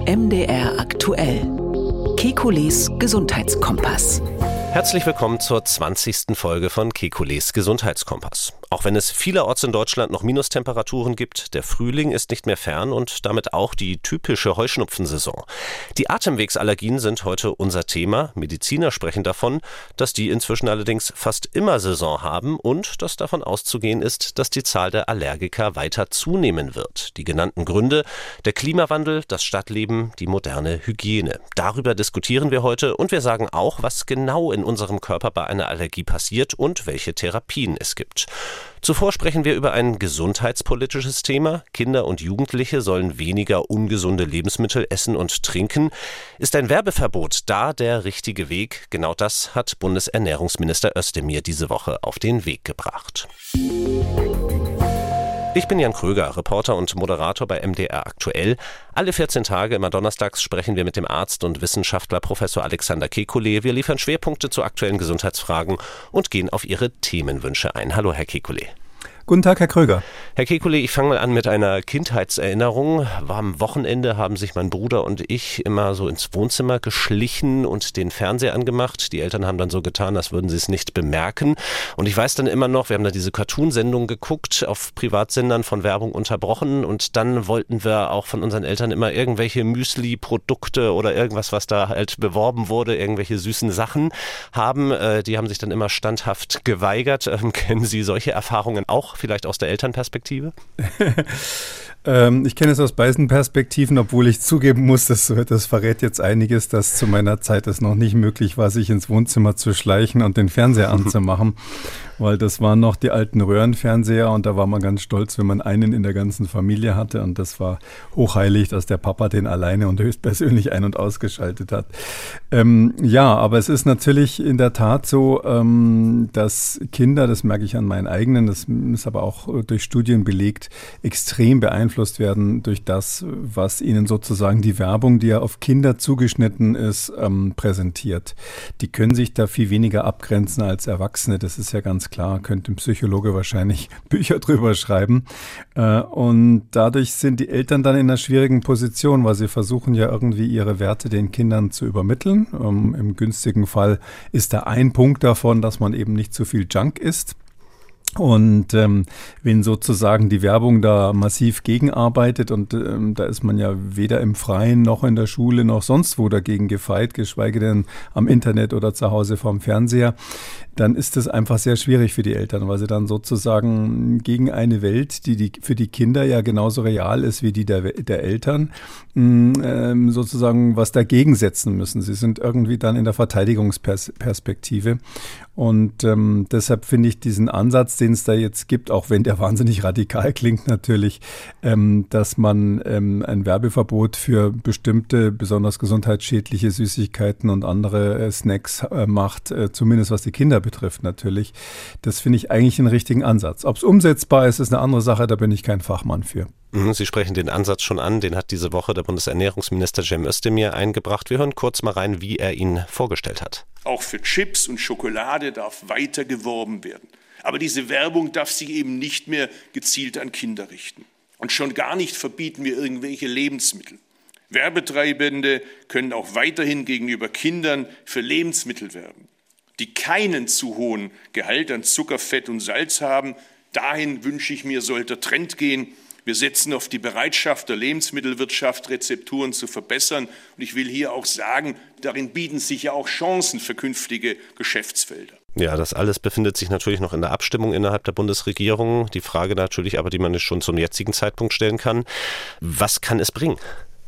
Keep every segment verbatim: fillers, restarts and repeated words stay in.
M D R aktuell. Kekules Gesundheitskompass. Herzlich willkommen zur zwanzigsten Folge von Kekules Gesundheitskompass. Auch wenn es vielerorts in Deutschland noch Minustemperaturen gibt, der Frühling ist nicht mehr fern und damit auch die typische Heuschnupfensaison. Die Atemwegsallergien sind heute unser Thema. Mediziner sprechen davon, dass die inzwischen allerdings fast immer Saison haben und dass davon auszugehen ist, dass die Zahl der Allergiker weiter zunehmen wird. Die genannten Gründe: der Klimawandel, das Stadtleben, die moderne Hygiene. Darüber diskutieren wir heute und wir sagen auch, was genau in unserem Körper bei einer Allergie passiert und welche Therapien es gibt. Zuvor sprechen wir über ein gesundheitspolitisches Thema. Kinder und Jugendliche sollen weniger ungesunde Lebensmittel essen und trinken. Ist ein Werbeverbot da der richtige Weg? Genau das hat Bundesernährungsminister Özdemir diese Woche auf den Weg gebracht. Ich bin Jan Kröger, Reporter und Moderator bei M D R aktuell. Alle vierzehn Tage, immer donnerstags, sprechen wir mit dem Arzt und Wissenschaftler Professor Alexander Kekulé. Wir liefern Schwerpunkte zu aktuellen Gesundheitsfragen und gehen auf Ihre Themenwünsche ein. Hallo, Herr Kekulé. Guten Tag, Herr Kröger. Herr Kekulé, ich fange mal an mit einer Kindheitserinnerung. Am Wochenende haben sich mein Bruder und ich immer so ins Wohnzimmer geschlichen und den Fernseher angemacht. Die Eltern haben dann so getan, als würden sie es nicht bemerken. Und ich weiß dann immer noch, wir haben da diese Cartoon-Sendung geguckt, auf Privatsendern von Werbung unterbrochen. Und dann wollten wir auch von unseren Eltern immer irgendwelche Müsli-Produkte oder irgendwas, was da halt beworben wurde, irgendwelche süßen Sachen haben. Die haben sich dann immer standhaft geweigert. Kennen Sie solche Erfahrungen auch? Vielleicht aus der Elternperspektive? ähm, ich kenne es aus beiden Perspektiven, obwohl ich zugeben muss, das, das verrät jetzt einiges, dass zu meiner Zeit es noch nicht möglich war, sich ins Wohnzimmer zu schleichen und den Fernseher anzumachen, weil das waren noch die alten Röhrenfernseher und da war man ganz stolz, wenn man einen in der ganzen Familie hatte und das war hochheilig, dass der Papa den alleine und höchstpersönlich ein- und ausgeschaltet hat. Ähm, ja, aber es ist natürlich in der Tat so, ähm, dass Kinder, das merke ich an meinen eigenen, das ist aber auch durch Studien belegt, extrem beeinflusst werden durch das, was ihnen sozusagen die Werbung, die ja auf Kinder zugeschnitten ist, ähm, präsentiert. Die können sich da viel weniger abgrenzen als Erwachsene, das ist ja ganz klar, könnte ein Psychologe wahrscheinlich Bücher drüber schreiben. Äh, und dadurch sind die Eltern dann in einer schwierigen Position, weil sie versuchen ja irgendwie ihre Werte den Kindern zu übermitteln. Ähm, im günstigen Fall ist da ein Punkt davon, dass man eben nicht zu viel Junk isst. Und ähm, wenn sozusagen die Werbung da massiv gegenarbeitet und ähm, da ist man ja weder im Freien noch in der Schule noch sonst wo dagegen gefeit, geschweige denn am Internet oder zu Hause vorm Fernseher, dann ist es einfach sehr schwierig für die Eltern, weil sie dann sozusagen gegen eine Welt, die, die für die Kinder ja genauso real ist wie die der, der Eltern, ähm, sozusagen was dagegen setzen müssen. Sie sind irgendwie dann in der Verteidigungsperspektive. Und ähm, deshalb finde ich diesen Ansatz, den es da jetzt gibt, auch wenn der wahnsinnig radikal klingt natürlich, ähm, dass man ähm, ein Werbeverbot für bestimmte, besonders gesundheitsschädliche Süßigkeiten und andere äh, Snacks äh, macht, äh, zumindest was die Kinder betrifft natürlich. Das finde ich eigentlich einen richtigen Ansatz. Ob es umsetzbar ist, ist eine andere Sache, da bin ich kein Fachmann für. Sie sprechen den Ansatz schon an, den hat diese Woche der Bundesernährungsminister Cem Özdemir eingebracht. Wir hören kurz mal rein, wie er ihn vorgestellt hat. Auch für Chips und Schokolade darf weiter geworben werden. Aber diese Werbung darf sich eben nicht mehr gezielt an Kinder richten. Und schon gar nicht verbieten wir irgendwelche Lebensmittel. Werbetreibende können auch weiterhin gegenüber Kindern für Lebensmittel werben, die keinen zu hohen Gehalt an Zucker, Fett und Salz haben. Dahin wünsche ich mir, soll der Trend gehen. Wir setzen auf die Bereitschaft der Lebensmittelwirtschaft, Rezepturen zu verbessern. Und ich will hier auch sagen, darin bieten sich ja auch Chancen für künftige Geschäftsfelder. Ja, das alles befindet sich natürlich noch in der Abstimmung innerhalb der Bundesregierung. Die Frage natürlich aber, die man schon zum jetzigen Zeitpunkt stellen kann: Was kann es bringen?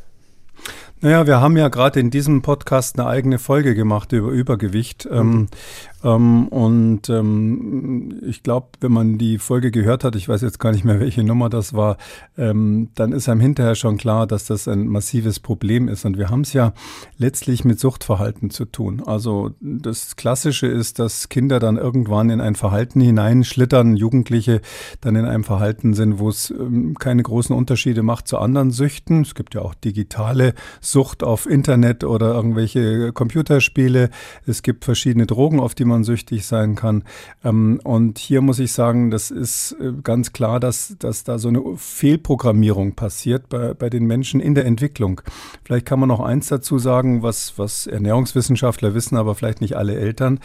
Naja, wir haben ja gerade in diesem Podcast eine eigene Folge gemacht über Übergewicht. Mhm. Ähm, ähm, und ähm, ich glaube, wenn man die Folge gehört hat, ich weiß jetzt gar nicht mehr, welche Nummer das war, ähm, dann ist einem hinterher schon klar, dass das ein massives Problem ist. Und wir haben es ja letztlich mit Suchtverhalten zu tun. Also das Klassische ist, dass Kinder dann irgendwann in ein Verhalten hineinschlittern, Jugendliche dann in einem Verhalten sind, wo es ähm, keine großen Unterschiede macht zu anderen Süchten. Es gibt ja auch digitale Sucht auf Internet oder irgendwelche Computerspiele. Es gibt verschiedene Drogen, auf die man süchtig sein kann. Und hier muss ich sagen, das ist ganz klar, dass, dass da so eine Fehlprogrammierung passiert bei, bei den Menschen in der Entwicklung. Vielleicht kann man noch eins dazu sagen, was, was Ernährungswissenschaftler wissen, aber vielleicht nicht alle Eltern.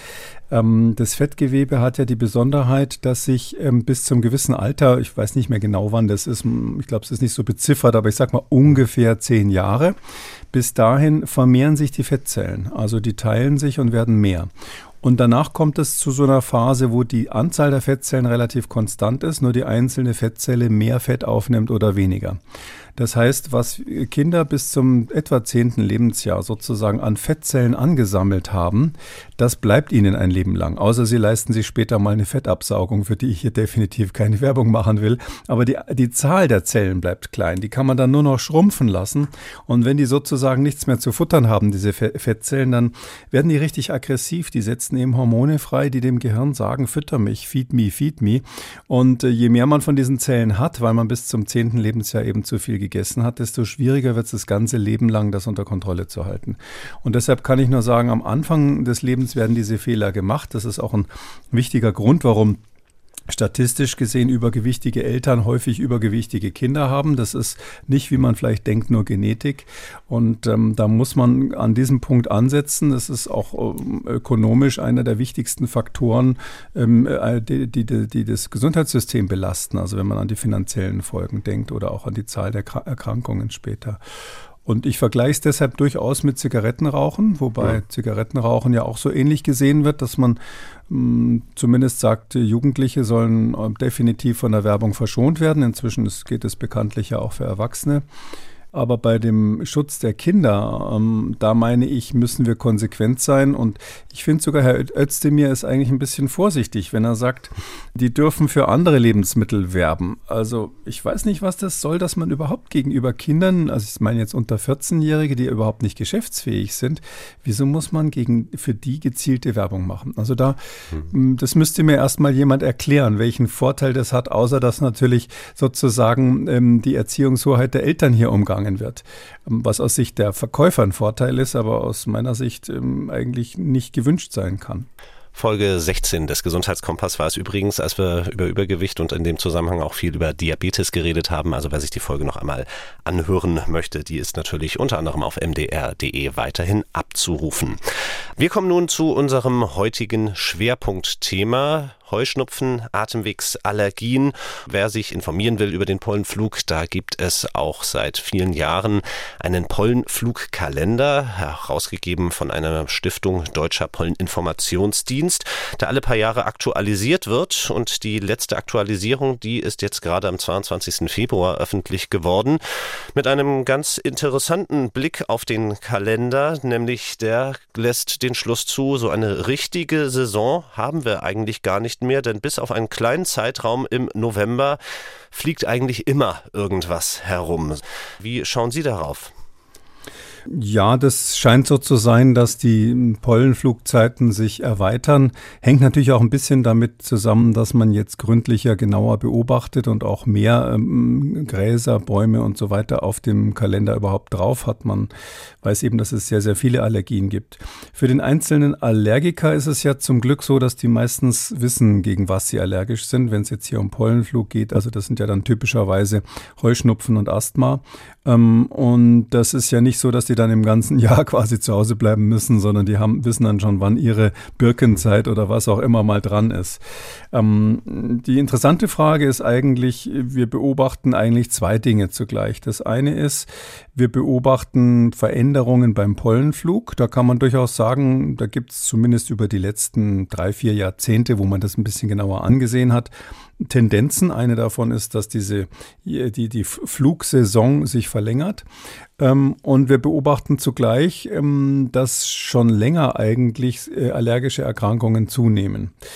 Das Fettgewebe hat ja die Besonderheit, dass sich bis zum gewissen Alter, ich weiß nicht mehr genau wann das ist, ich glaube, es ist nicht so beziffert, aber ich sage mal ungefähr zehn Jahre, bis dahin vermehren sich die Fettzellen. Also die teilen sich und werden mehr. Und danach kommt es zu so einer Phase, wo die Anzahl der Fettzellen relativ konstant ist, nur die einzelne Fettzelle mehr Fett aufnimmt oder weniger. Das heißt, was Kinder bis zum etwa zehnten Lebensjahr sozusagen an Fettzellen angesammelt haben, das bleibt ihnen ein Leben lang. Außer sie leisten sich später mal eine Fettabsaugung, für die ich hier definitiv keine Werbung machen will. Aber die, die Zahl der Zellen bleibt klein. Die kann man dann nur noch schrumpfen lassen. Und wenn die sozusagen nichts mehr zu futtern haben, diese Fettzellen, dann werden die richtig aggressiv. Die setzen eben Hormone frei, die dem Gehirn sagen, fütter mich, feed me, feed me. Und je mehr man von diesen Zellen hat, weil man bis zum zehnten Lebensjahr eben zu viel gegessen hat, desto schwieriger wird es das ganze Leben lang, das unter Kontrolle zu halten. Und deshalb kann ich nur sagen, am Anfang des Lebens werden diese Fehler gemacht. Das ist auch ein wichtiger Grund, warum statistisch gesehen übergewichtige Eltern häufig übergewichtige Kinder haben. Das ist nicht, wie man vielleicht denkt, nur Genetik. Und ähm, da muss man an diesem Punkt ansetzen. Das ist auch ähm, ökonomisch einer der wichtigsten Faktoren, ähm, die, die, die das Gesundheitssystem belasten. Also wenn man an die finanziellen Folgen denkt oder auch an die Zahl der Erkrankungen später. Und ich vergleiche es deshalb durchaus mit Zigarettenrauchen, wobei ja. Zigarettenrauchen ja auch so ähnlich gesehen wird, dass man mh, zumindest sagt, Jugendliche sollen äh, definitiv von der Werbung verschont werden. Inzwischen ist, geht es bekanntlich ja auch für Erwachsene. Aber bei dem Schutz der Kinder, ähm, da meine ich, müssen wir konsequent sein. Und ich finde sogar, Herr Özdemir ist eigentlich ein bisschen vorsichtig, wenn er sagt, die dürfen für andere Lebensmittel werben. Also ich weiß nicht, was das soll, dass man überhaupt gegenüber Kindern, also ich meine jetzt unter vierzehnjährige, die überhaupt nicht geschäftsfähig sind, wieso muss man gegen für die gezielte Werbung machen? Also da, mhm. das müsste mir erstmal jemand erklären, welchen Vorteil das hat, außer dass natürlich sozusagen ähm, die Erziehungshoheit der Eltern hier umgangen wird, was aus Sicht der Verkäufer ein Vorteil ist, aber aus meiner Sicht ähm, eigentlich nicht gewünscht sein kann. Folge sechzehn des Gesundheitskompass war es übrigens, als wir über Übergewicht und in dem Zusammenhang auch viel über Diabetes geredet haben. Also wer sich die Folge noch einmal anhören möchte, die ist natürlich unter anderem auf m d r punkt d e weiterhin abzurufen. Wir kommen nun zu unserem heutigen Schwerpunktthema. Heuschnupfen, Atemwegsallergien. Wer sich informieren will über den Pollenflug, da gibt es auch seit vielen Jahren einen Pollenflugkalender, herausgegeben von einer Stiftung Deutscher Polleninformationsdienst, der alle paar Jahre aktualisiert wird. Und die letzte Aktualisierung, die ist jetzt gerade am zweiundzwanzigsten Februar öffentlich geworden, mit einem ganz interessanten Blick auf den Kalender, nämlich der lässt den Schluss zu, so eine richtige Saison haben wir eigentlich gar nicht mehr, denn bis auf einen kleinen Zeitraum im November fliegt eigentlich immer irgendwas herum. Wie schauen Sie darauf? Ja, das scheint so zu sein, dass die Pollenflugzeiten sich erweitern. Hängt natürlich auch ein bisschen damit zusammen, dass man jetzt gründlicher, genauer beobachtet und auch mehr ähm, Gräser, Bäume und so weiter auf dem Kalender überhaupt drauf hat. Man weiß eben, dass es sehr, sehr viele Allergien gibt. Für den einzelnen Allergiker ist es ja zum Glück so, dass die meistens wissen, gegen was sie allergisch sind, wenn es jetzt hier um Pollenflug geht. Also das sind ja dann typischerweise Heuschnupfen und Asthma. Ähm, und das ist ja nicht so, dass die dann im ganzen Jahr quasi zu Hause bleiben müssen, sondern die haben, wissen dann schon, wann ihre Birkenzeit oder was auch immer mal dran ist. Ähm, die interessante Frage ist eigentlich, wir beobachten eigentlich zwei Dinge zugleich. Das eine ist, wir beobachten Veränderungen beim Pollenflug. Da kann man durchaus sagen, da gibt es zumindest über die letzten drei, vier Jahrzehnte, wo man das ein bisschen genauer angesehen hat, Tendenzen. Eine davon ist, dass diese, die, die Flugsaison sich verlängert. Ähm, und wir beobachten zugleich, ähm, dass schon länger eigentlich äh, allergische Erkrankungen zunehmen.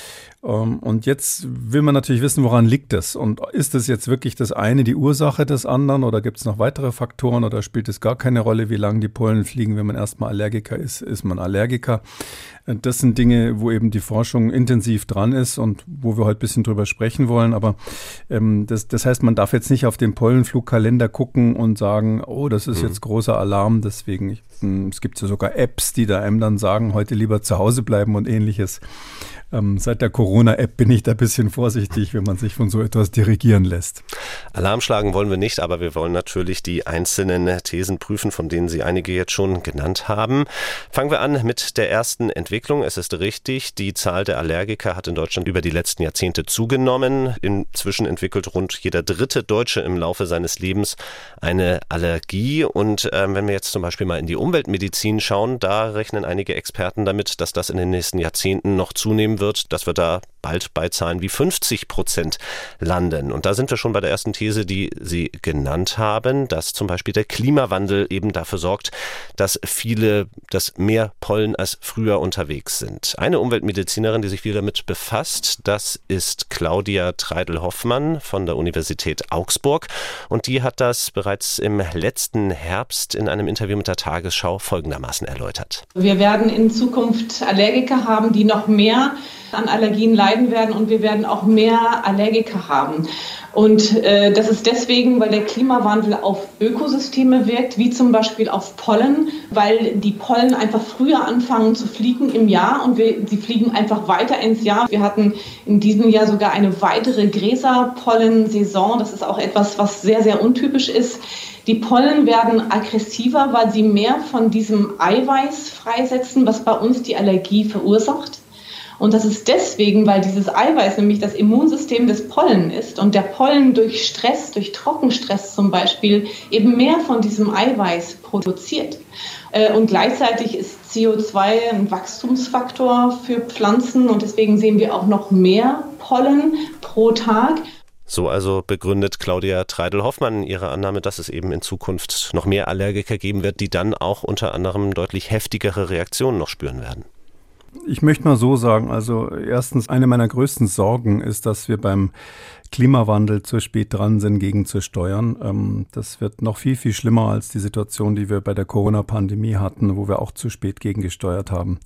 Und jetzt will man natürlich wissen, woran liegt es? Und ist es jetzt wirklich das eine die Ursache des anderen oder gibt es noch weitere Faktoren oder spielt es gar keine Rolle, wie lange die Pollen fliegen? Wenn man erstmal Allergiker ist, ist man Allergiker. Das sind Dinge, wo eben die Forschung intensiv dran ist und wo wir heute ein bisschen drüber sprechen wollen. Aber ähm, das, das heißt, man darf jetzt nicht auf den Pollenflugkalender gucken und sagen, oh, das ist mhm. jetzt großer Alarm. Deswegen, ich, es gibt ja sogar Apps, die da einem dann sagen, heute lieber zu Hause bleiben und ähnliches. Ähm, seit der Corona-App bin ich da ein bisschen vorsichtig, wenn man sich von so etwas dirigieren lässt. Alarm schlagen wollen wir nicht, aber wir wollen natürlich die einzelnen Thesen prüfen, von denen Sie einige jetzt schon genannt haben. Fangen wir an mit der ersten Entwicklung. Es ist richtig, die Zahl der Allergiker hat in Deutschland über die letzten Jahrzehnte zugenommen. Inzwischen entwickelt rund jeder dritte Deutsche im Laufe seines Lebens eine Allergie. Und ähm, wenn wir jetzt zum Beispiel mal in die Umweltmedizin schauen, da rechnen einige Experten damit, dass das in den nächsten Jahrzehnten noch zunehmen wird, dass wir da bald bei Zahlen wie fünfzig Prozent landen. Und da sind wir schon bei der ersten These, die Sie genannt haben, dass zum Beispiel der Klimawandel eben dafür sorgt, dass viele, dass mehr Pollen als früher unterwegs sind. Eine Umweltmedizinerin, die sich viel damit befasst, das ist Claudia Treidel-Hoffmann von der Universität Augsburg. Und die hat das bereits im letzten Herbst in einem Interview mit der Tagesschau folgendermaßen erläutert. Wir werden in Zukunft Allergiker haben, die noch mehr an Allergien leiden werden und wir werden auch mehr Allergiker haben. Und äh, das ist deswegen, weil der Klimawandel auf Ökosysteme wirkt, wie zum Beispiel auf Pollen, weil die Pollen einfach früher anfangen zu fliegen im Jahr und wir, sie fliegen einfach weiter ins Jahr. Wir hatten in diesem Jahr sogar eine weitere Gräserpollensaison. Das ist auch etwas, was sehr, sehr untypisch ist. Die Pollen werden aggressiver, weil sie mehr von diesem Eiweiß freisetzen, was bei uns die Allergie verursacht. Und das ist deswegen, weil dieses Eiweiß nämlich das Immunsystem des Pollen ist und der Pollen durch Stress, durch Trockenstress zum Beispiel, eben mehr von diesem Eiweiß produziert. Und gleichzeitig ist C O zwei ein Wachstumsfaktor für Pflanzen und deswegen sehen wir auch noch mehr Pollen pro Tag. So also begründet Claudia Treidel-Hoffmann ihre Annahme, dass es eben in Zukunft noch mehr Allergiker geben wird, die dann auch unter anderem deutlich heftigere Reaktionen noch spüren werden. Ich möchte mal so sagen, also erstens, eine meiner größten Sorgen ist, dass wir beim Klimawandel zu spät dran sind, gegenzusteuern. Das wird noch viel, viel schlimmer als die Situation, die wir bei der Corona-Pandemie hatten, wo wir auch zu spät gegengesteuert haben.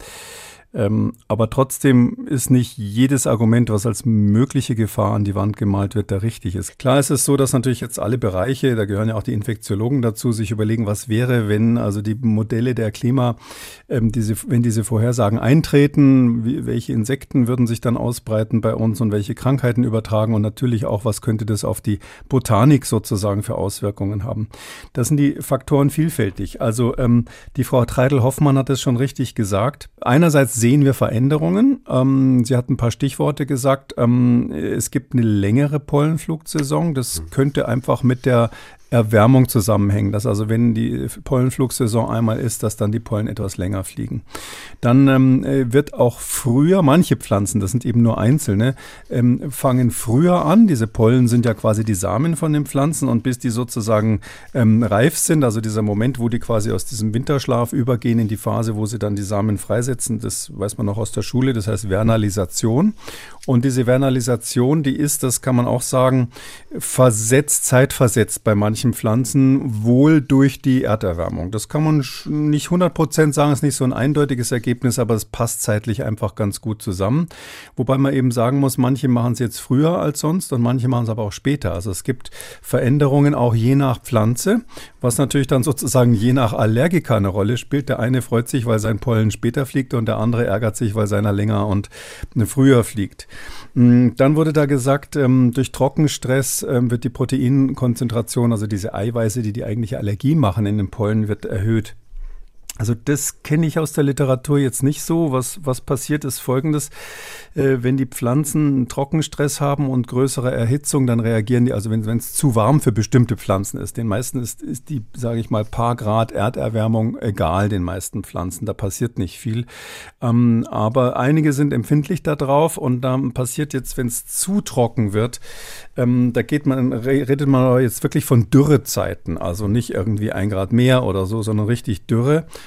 Ähm, aber trotzdem ist nicht jedes Argument, was als mögliche Gefahr an die Wand gemalt wird, der richtig ist. Klar ist es so, dass natürlich jetzt alle Bereiche, da gehören ja auch die Infektiologen dazu, sich überlegen, was wäre, wenn also die Modelle der Klima, ähm, diese, wenn diese Vorhersagen eintreten, wie, welche Insekten würden sich dann ausbreiten bei uns und welche Krankheiten übertragen und natürlich auch, was könnte das auf die Botanik sozusagen für Auswirkungen haben. Das sind die Faktoren vielfältig. Also ähm, die Frau Treidel-Hoffmann hat es schon richtig gesagt. Einerseits sehen wir Veränderungen. Ähm, sie hat ein paar Stichworte gesagt. Ähm, es gibt eine längere Pollenflugsaison. Das könnte einfach mit der Erwärmung zusammenhängen, dass also wenn die Pollenflugsaison einmal ist, dass dann die Pollen etwas länger fliegen. Dann ähm, wird auch früher, manche Pflanzen, das sind eben nur einzelne, ähm, fangen früher an. Diese Pollen sind ja quasi die Samen von den Pflanzen und bis die sozusagen ähm, reif sind, also dieser Moment, wo die quasi aus diesem Winterschlaf übergehen in die Phase, wo sie dann die Samen freisetzen, das weiß man noch aus der Schule, das heißt Vernalisation. Und diese Vernalisation, die ist, das kann man auch sagen, versetzt, zeitversetzt bei manchen Pflanzen, wohl durch die Erderwärmung. Das kann man nicht hundert Prozent sagen, ist nicht so ein eindeutiges Ergebnis, aber es passt zeitlich einfach ganz gut zusammen. Wobei man eben sagen muss, manche machen es jetzt früher als sonst und manche machen es aber auch später. Also es gibt Veränderungen auch je nach Pflanze, was natürlich dann sozusagen je nach Allergiker eine Rolle spielt. Der eine freut sich, weil sein Pollen später fliegt und der andere ärgert sich, weil seiner länger und früher fliegt. Dann wurde da gesagt, durch Trockenstress wird die Proteinkonzentration, also diese Eiweiße, die die eigentliche Allergie machen in den Pollen, wird erhöht. Also das kenne ich aus der Literatur jetzt nicht so. Was, was passiert ist Folgendes, äh, wenn die Pflanzen einen Trockenstress haben und größere Erhitzung, dann reagieren die, also wenn es zu warm für bestimmte Pflanzen ist. Den meisten ist, ist die, sage ich mal, paar Grad Erderwärmung egal, den meisten Pflanzen, da passiert nicht viel. Ähm, aber einige sind empfindlich da drauf und dann passiert jetzt, wenn es zu trocken wird, ähm, da geht man, redet man jetzt wirklich von Dürrezeiten, also nicht irgendwie ein Grad mehr oder so, sondern richtig Dürre.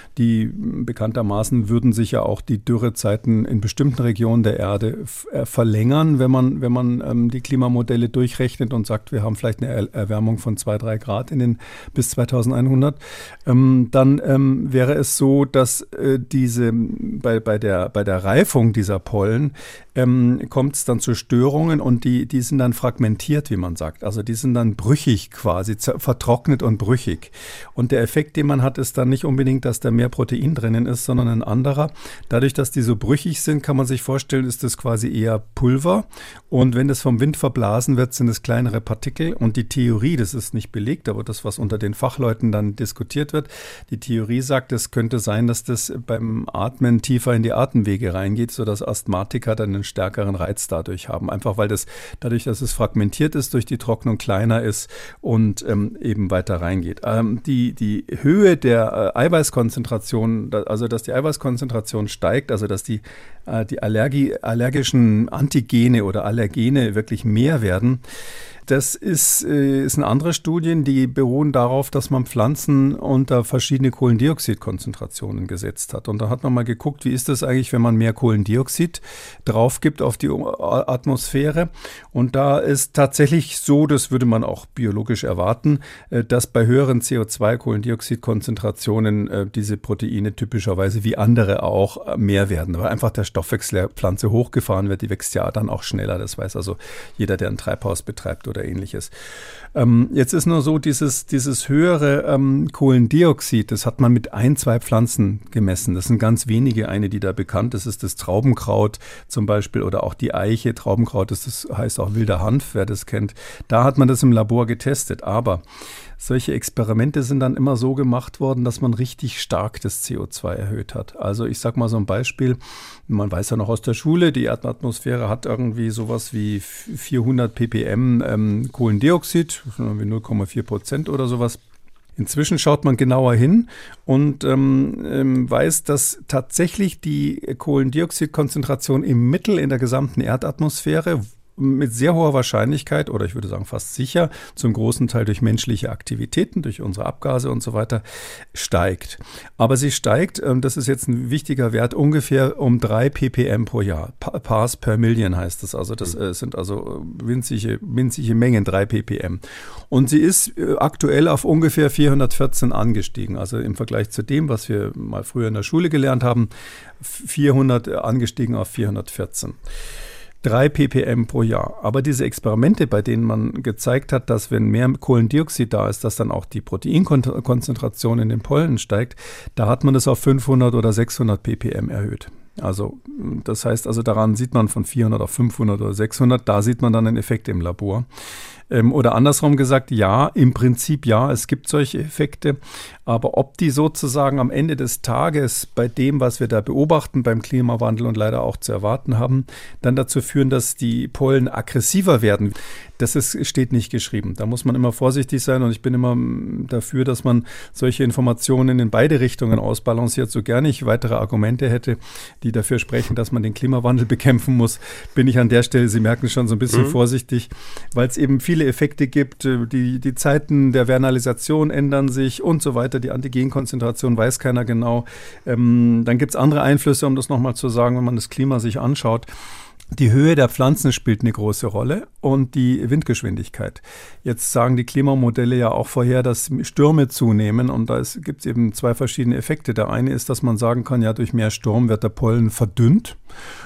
Die bekanntermaßen würden sich ja auch die Dürrezeiten in bestimmten Regionen der Erde f- äh, verlängern, wenn man, wenn man ähm, die Klimamodelle durchrechnet und sagt, wir haben vielleicht eine er- Erwärmung von zwei, drei Grad in den bis zweitausendeinhundert. Ähm, dann ähm, wäre es so, dass äh, diese bei, bei, der, bei der Reifung dieser Pollen ähm, kommt es dann zu Störungen und die, die sind dann fragmentiert, wie man sagt. Also die sind dann brüchig quasi, zer- vertrocknet und brüchig. Und der Effekt, den man hat, ist dann nicht unbedingt, dass da mehr Protein drinnen ist, sondern ein anderer. Dadurch, dass die so brüchig sind, kann man sich vorstellen, ist das quasi eher Pulver. Und wenn das vom Wind verblasen wird, sind es kleinere Partikel. Und die Theorie, das ist nicht belegt, aber das, was unter den Fachleuten dann diskutiert wird, die Theorie sagt, es könnte sein, dass das beim Atmen tiefer in die Atemwege reingeht, sodass Asthmatiker dann einen stärkeren Reiz dadurch haben. Einfach weil das, dadurch, dass es fragmentiert ist, durch die Trocknung kleiner ist und ähm, eben weiter reingeht. Ähm, die, die Höhe der äh, Eiweißkonzentration, da, also dass die Eiweißkonzentration steigt, also dass die, äh, die Allergie, allergischen Antigene oder Allergene wirklich mehr werden, das ist, äh, ist eine andere Studien, die beruhen darauf, dass man Pflanzen unter verschiedene Kohlendioxidkonzentrationen gesetzt hat. Und da hat man mal geguckt, wie ist das eigentlich, wenn man mehr Kohlendioxid drauf gibt auf die Atmosphäre. Und da ist tatsächlich so, das würde man auch biologisch erwarten, äh, dass bei höheren C O zwei Kohlendioxidkonzentrationen äh, diese Proteine typischerweise wie andere auch äh, mehr werden. Weil einfach der Stoffwechsel der Pflanze hochgefahren wird, die wächst ja dann auch schneller. Das weiß also jeder, der ein Treibhaus betreibt oder ähnliches. Ähm, jetzt ist nur so, dieses, dieses höhere ähm, Kohlendioxid, das hat man mit ein, zwei Pflanzen gemessen. Das sind ganz wenige, eine, die da bekannt ist, ist das Traubenkraut zum Beispiel oder auch die Eiche. Traubenkraut ist das, heißt auch wilder Hanf, wer das kennt. Da hat man das im Labor getestet, aber solche Experimente sind dann immer so gemacht worden, dass man richtig stark das C O zwei erhöht hat. Also ich sage mal so ein Beispiel, man weiß ja noch aus der Schule, die Erdatmosphäre hat irgendwie sowas wie vierhundert ppm ähm, Kohlendioxid, wie null Komma vier Prozent oder sowas. Inzwischen schaut man genauer hin und ähm, ähm, weiß, dass tatsächlich die Kohlendioxidkonzentration im Mittel in der gesamten Erdatmosphäre mit sehr hoher Wahrscheinlichkeit oder ich würde sagen fast sicher, zum großen Teil durch menschliche Aktivitäten, durch unsere Abgase und so weiter, steigt. Aber sie steigt, das ist jetzt ein wichtiger Wert, ungefähr um drei ppm pro Jahr. Parts per Million heißt das. Also das äh, sind also winzige, winzige Mengen, drei ppm. Und sie ist äh, aktuell auf ungefähr vierhundertvierzehn angestiegen. Also im Vergleich zu dem, was wir mal früher in der Schule gelernt haben, vierhundert angestiegen auf vierhundertvierzehn. drei ppm pro Jahr. Aber diese Experimente, bei denen man gezeigt hat, dass wenn mehr Kohlendioxid da ist, dass dann auch die Proteinkonzentration in den Pollen steigt, da hat man das auf fünfhundert oder sechshundert ppm erhöht. Also das heißt, also daran sieht man von vierhundert auf fünfhundert oder sechshundert, da sieht man dann einen Effekt im Labor. Ähm, oder andersrum gesagt, ja, im Prinzip ja, es gibt solche Effekte, aber ob die sozusagen am Ende des Tages bei dem, was wir da beobachten beim Klimawandel und leider auch zu erwarten haben, dann dazu führen, dass die Pollen aggressiver werden, das ist, steht nicht geschrieben. Da muss man immer vorsichtig sein und ich bin immer dafür, dass man solche Informationen in beide Richtungen ausbalanciert. So gerne ich weitere Argumente hätte, die dafür sprechen, dass man den Klimawandel bekämpfen muss, bin ich an der Stelle, Sie merken schon, so ein bisschen mhm. vorsichtig, weil es eben viele Effekte gibt. Die, die Zeiten der Vernalisation ändern sich und so weiter. Die Antigenkonzentration weiß keiner genau. Ähm, dann gibt es andere Einflüsse, um das nochmal zu sagen, wenn man das Klima sich anschaut. Die Höhe der Pflanzen spielt eine große Rolle und die Windgeschwindigkeit. Jetzt sagen die Klimamodelle ja auch vorher, dass Stürme zunehmen und da gibt es eben zwei verschiedene Effekte. Der eine ist, dass man sagen kann, ja, durch mehr Sturm wird der Pollen verdünnt.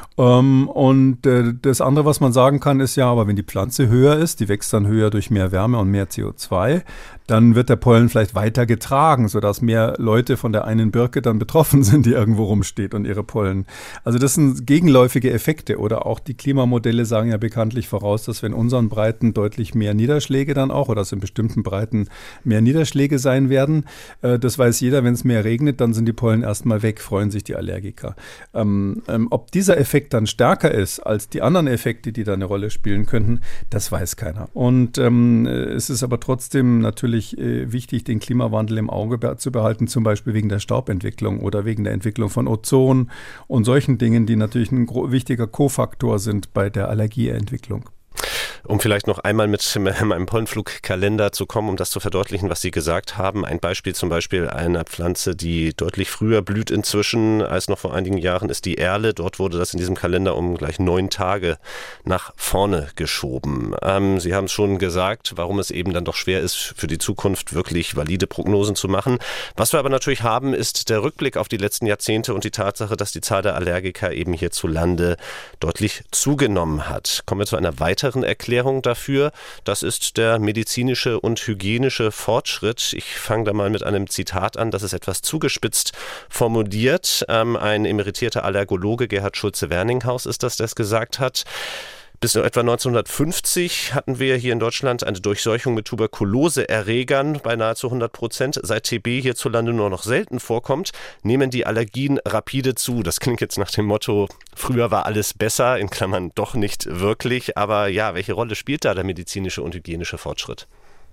Ähm, und äh, das andere, was man sagen kann, ist ja, aber wenn die Pflanze höher ist, die wächst dann höher durch mehr Wärme und mehr C O zwei, dann wird der Pollen vielleicht weiter getragen, sodass mehr Leute von der einen Birke dann betroffen sind, die irgendwo rumsteht und ihre Pollen. Also das sind gegenläufige Effekte oder auch die Klimamodelle sagen ja bekanntlich voraus, dass wir in unseren Breiten deutlich mehr Niederschläge dann auch oder dass in bestimmten Breiten mehr Niederschläge sein werden. Äh, das weiß jeder, wenn es mehr regnet, dann sind die Pollen erstmal weg, freuen sich die Allergiker. Ähm, ähm, ob dieser Effekt dann stärker ist als die anderen Effekte, die da eine Rolle spielen könnten, das weiß keiner. Und ähm, es ist aber trotzdem natürlich äh, wichtig, den Klimawandel im Auge be- zu behalten, zum Beispiel wegen der Staubentwicklung oder wegen der Entwicklung von Ozon und solchen Dingen, die natürlich ein gro- wichtiger Kofaktor sind bei der Allergieentwicklung. Um vielleicht noch einmal mit meinem Pollenflugkalender zu kommen, um das zu verdeutlichen, was Sie gesagt haben. Ein Beispiel zum Beispiel einer Pflanze, die deutlich früher blüht inzwischen als noch vor einigen Jahren, ist die Erle. Dort wurde das in diesem Kalender um gleich neun Tage nach vorne geschoben. Ähm, Sie haben es schon gesagt, warum es eben dann doch schwer ist, für die Zukunft wirklich valide Prognosen zu machen. Was wir aber natürlich haben, ist der Rückblick auf die letzten Jahrzehnte und die Tatsache, dass die Zahl der Allergiker eben hierzulande deutlich zugenommen hat. Kommen wir zu einer weiteren Erklärung dafür. Das ist der medizinische und hygienische Fortschritt. Ich fange da mal mit einem Zitat an, das ist etwas zugespitzt formuliert. Ähm, ein emeritierter Allergologe, Gerhard Schulze-Werninghaus ist das, der es gesagt hat. Bis etwa neunzehnhundertfünfzig hatten wir hier in Deutschland eine Durchseuchung mit Tuberkuloseerregern bei nahezu hundert Prozent. Seit T B hierzulande nur noch selten vorkommt, nehmen die Allergien rapide zu. Das klingt jetzt nach dem Motto, früher war alles besser, in Klammern doch nicht wirklich. Aber ja, welche Rolle spielt da der medizinische und hygienische Fortschritt?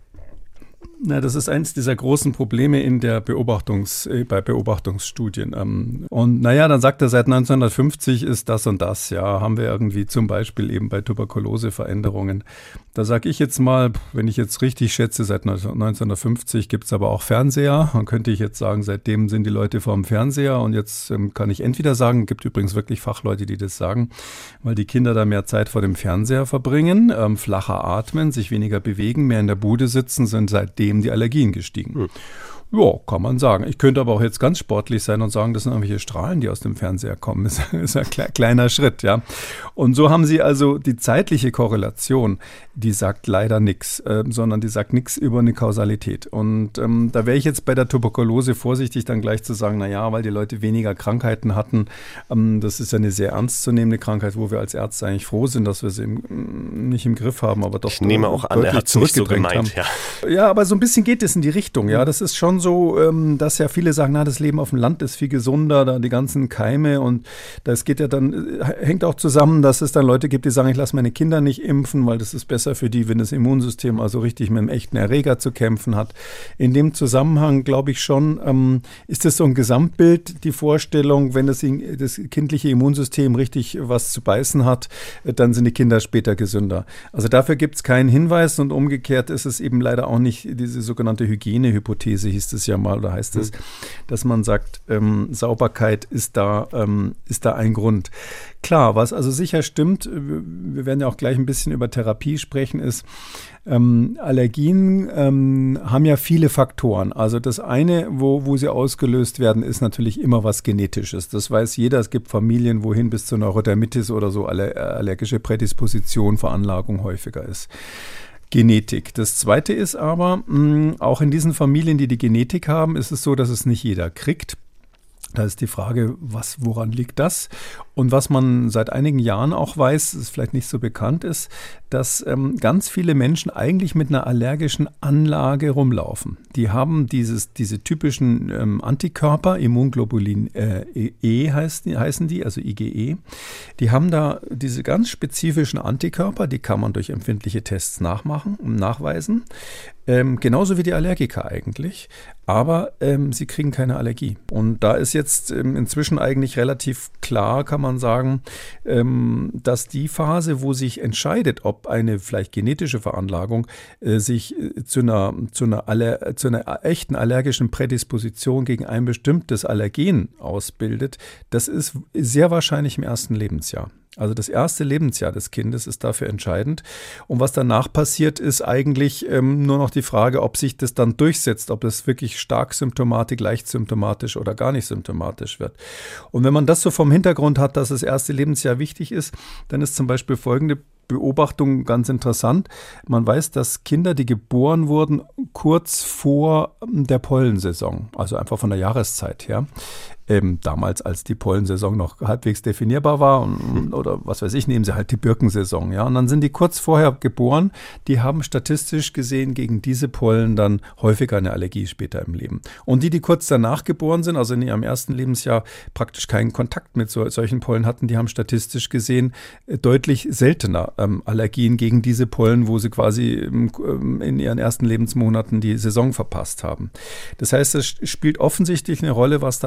Na, das ist eins dieser großen Probleme in der Beobachtungs, äh, bei Beobachtungsstudien. Ähm, und naja, dann sagt er, seit neunzehnhundertfünfzig ist das und das. Ja, haben wir irgendwie zum Beispiel eben bei Tuberkulose Veränderungen. Da sage ich jetzt mal, wenn ich jetzt richtig schätze, seit neunzehnhundertfünfzig gibt es aber auch Fernseher. Dann könnte ich jetzt sagen, seitdem sind die Leute vorm Fernseher. Und jetzt ähm, kann ich entweder sagen, gibt übrigens wirklich Fachleute, die das sagen, weil die Kinder da mehr Zeit vor dem Fernseher verbringen, ähm, flacher atmen, sich weniger bewegen, mehr in der Bude sitzen, sind seitdem die Allergien gestiegen. Hm. Ja, kann man sagen. Ich könnte aber auch jetzt ganz sportlich sein und sagen, das sind irgendwelche Strahlen, die aus dem Fernseher kommen. Das ist ein kleiner Schritt, ja. Und so haben Sie also die zeitliche Korrelation, die sagt leider nichts, äh, sondern die sagt nichts über eine Kausalität. Und ähm, da wäre ich jetzt bei der Tuberkulose vorsichtig, dann gleich zu sagen, na ja, weil die Leute weniger Krankheiten hatten. Ähm, das ist ja eine sehr ernstzunehmende Krankheit, wo wir als Ärzte eigentlich froh sind, dass wir sie im, nicht im Griff haben, aber doch ich nehme auch an, er hat es nicht so gemeint, ja. Ja, aber so ein bisschen geht es in die Richtung, ja. Das ist schon so, dass ja viele sagen, na, das Leben auf dem Land ist viel gesunder, da die ganzen Keime und das geht ja dann, hängt auch zusammen, dass es dann Leute gibt, die sagen, ich lasse meine Kinder nicht impfen, weil das ist besser für die, wenn das Immunsystem also richtig mit einem echten Erreger zu kämpfen hat. In dem Zusammenhang glaube ich schon, ähm, ist das so ein Gesamtbild, die Vorstellung, wenn das, das kindliche Immunsystem richtig was zu beißen hat, dann sind die Kinder später gesünder. Also dafür gibt es keinen Hinweis und umgekehrt ist es eben leider auch nicht diese sogenannte Hygienehypothese, hieß es ja mal, oder heißt es, dass man sagt, ähm, Sauberkeit ist da, ähm, ist da ein Grund. Klar, was also sicher stimmt, wir werden ja auch gleich ein bisschen über Therapie sprechen, ist, ähm, Allergien ähm, haben ja viele Faktoren. Also das eine, wo, wo sie ausgelöst werden, ist natürlich immer was Genetisches. Das weiß jeder. Es gibt Familien, wohin bis zur Neurodermitis oder so aller, allergische Prädisposition, Veranlagung häufiger ist. Genetik. Das Zweite ist aber, mh, auch in diesen Familien, die die Genetik haben, ist es so, dass es nicht jeder kriegt. Da ist die Frage, was, woran liegt das? Und was man seit einigen Jahren auch weiß, das vielleicht nicht so bekannt ist, dass ähm, ganz viele Menschen eigentlich mit einer allergischen Anlage rumlaufen. Die haben dieses, diese typischen ähm, Antikörper, Immunglobulin äh, E heißt, heißen die, also I G E. Die haben da diese ganz spezifischen Antikörper, die kann man durch empfindliche Tests nachmachen und nachweisen. Ähm, genauso wie die Allergiker eigentlich, aber ähm, sie kriegen keine Allergie. Und da ist jetzt ähm, inzwischen eigentlich relativ klar, kann man sagen, ähm, dass die Phase, wo sich entscheidet, ob eine vielleicht genetische Veranlagung äh, sich äh, zu, einer, zu, einer Aller, zu einer echten allergischen Prädisposition gegen ein bestimmtes Allergen ausbildet, das ist sehr wahrscheinlich im ersten Lebensjahr. Also das erste Lebensjahr des Kindes ist dafür entscheidend. Und was danach passiert, ist eigentlich ähm, nur noch die Frage, ob sich das dann durchsetzt, ob das wirklich stark symptomatisch, leicht symptomatisch oder gar nicht symptomatisch wird. Und wenn man das so vom Hintergrund hat, dass das erste Lebensjahr wichtig ist, dann ist zum Beispiel folgende Beobachtung ganz interessant. Man weiß, dass Kinder, die geboren wurden, kurz vor der Pollensaison, also einfach von der Jahreszeit her, Ähm, damals, als die Pollensaison noch halbwegs definierbar war und, oder was weiß ich, nehmen sie halt die Birkensaison, ja, und dann sind die kurz vorher geboren, die haben statistisch gesehen gegen diese Pollen dann häufiger eine Allergie später im Leben. Und die, die kurz danach geboren sind, also in ihrem ersten Lebensjahr praktisch keinen Kontakt mit so, solchen Pollen hatten, die haben statistisch gesehen äh, deutlich seltener ähm, Allergien gegen diese Pollen, wo sie quasi ähm, in ihren ersten Lebensmonaten die Saison verpasst haben. Das heißt, es spielt offensichtlich eine Rolle, was da am Anfang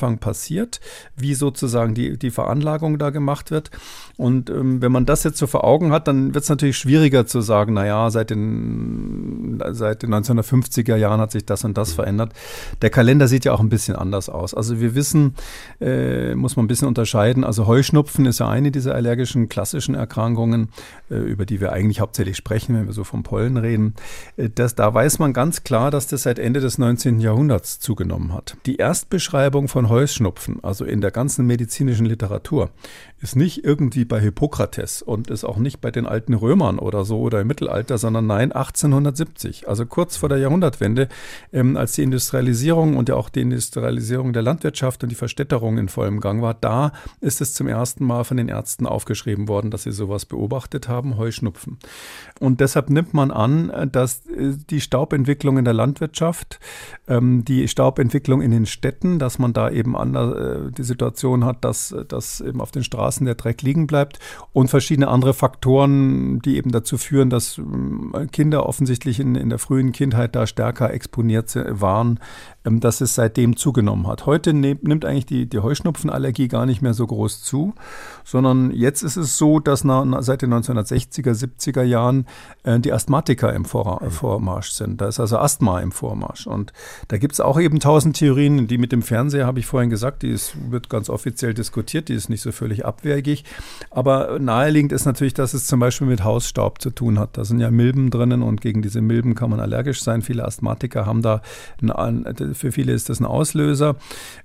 Anfang passiert, wie sozusagen die, die Veranlagung da gemacht wird. Und ähm, wenn man das jetzt so vor Augen hat, dann wird es natürlich schwieriger zu sagen, naja, seit den, seit den neunzehnhundertfünfziger Jahren hat sich das und das verändert. Der Kalender sieht ja auch ein bisschen anders aus. Also wir wissen, äh, muss man ein bisschen unterscheiden, also Heuschnupfen ist ja eine dieser allergischen klassischen Erkrankungen, äh, über die wir eigentlich hauptsächlich sprechen, wenn wir so vom Pollen reden. Äh, das, da weiß man ganz klar, dass das seit Ende des neunzehnten Jahrhunderts zugenommen hat. Die Erstbeschreibung von Heuschnupfen, also in der ganzen medizinischen Literatur, ist nicht irgendwie bei Hippokrates und ist auch nicht bei den alten Römern oder so oder im Mittelalter, sondern nein, achtzehnhundertsiebzig, also kurz vor der Jahrhundertwende, ähm, als die Industrialisierung und ja auch die Industrialisierung der Landwirtschaft und die Verstädterung in vollem Gang war, da ist es zum ersten Mal von den Ärzten aufgeschrieben worden, dass sie sowas beobachtet haben, Heuschnupfen. Und deshalb nimmt man an, dass äh, die Staubentwicklung in der Landwirtschaft, ähm, die Staubentwicklung in den Städten, dass man da eben an, äh, die Situation hat, dass, dass eben auf den Straßen der Dreck liegen bleibt und verschiedene andere Faktoren, die eben dazu führen, dass Kinder offensichtlich in, in der frühen Kindheit da stärker exponiert waren, dass es seitdem zugenommen hat. Heute ne, nimmt eigentlich die, die Heuschnupfenallergie gar nicht mehr so groß zu, sondern jetzt ist es so, dass na, na, seit den neunzehnhundertsechziger, siebziger Jahren äh, die Asthmatiker im Vor, äh, Vormarsch sind. Da ist also Asthma im Vormarsch. Und da gibt es auch eben tausend Theorien, die mit dem Fernseher, habe ich vorhin gesagt, die ist, wird ganz offiziell diskutiert, die ist nicht so völlig abwegig. Aber naheliegend ist natürlich, dass es zum Beispiel mit Hausstaub zu tun hat. Da sind ja Milben drinnen und gegen diese Milben kann man allergisch sein. Viele Asthmatiker haben da ein, für viele ist das ein Auslöser.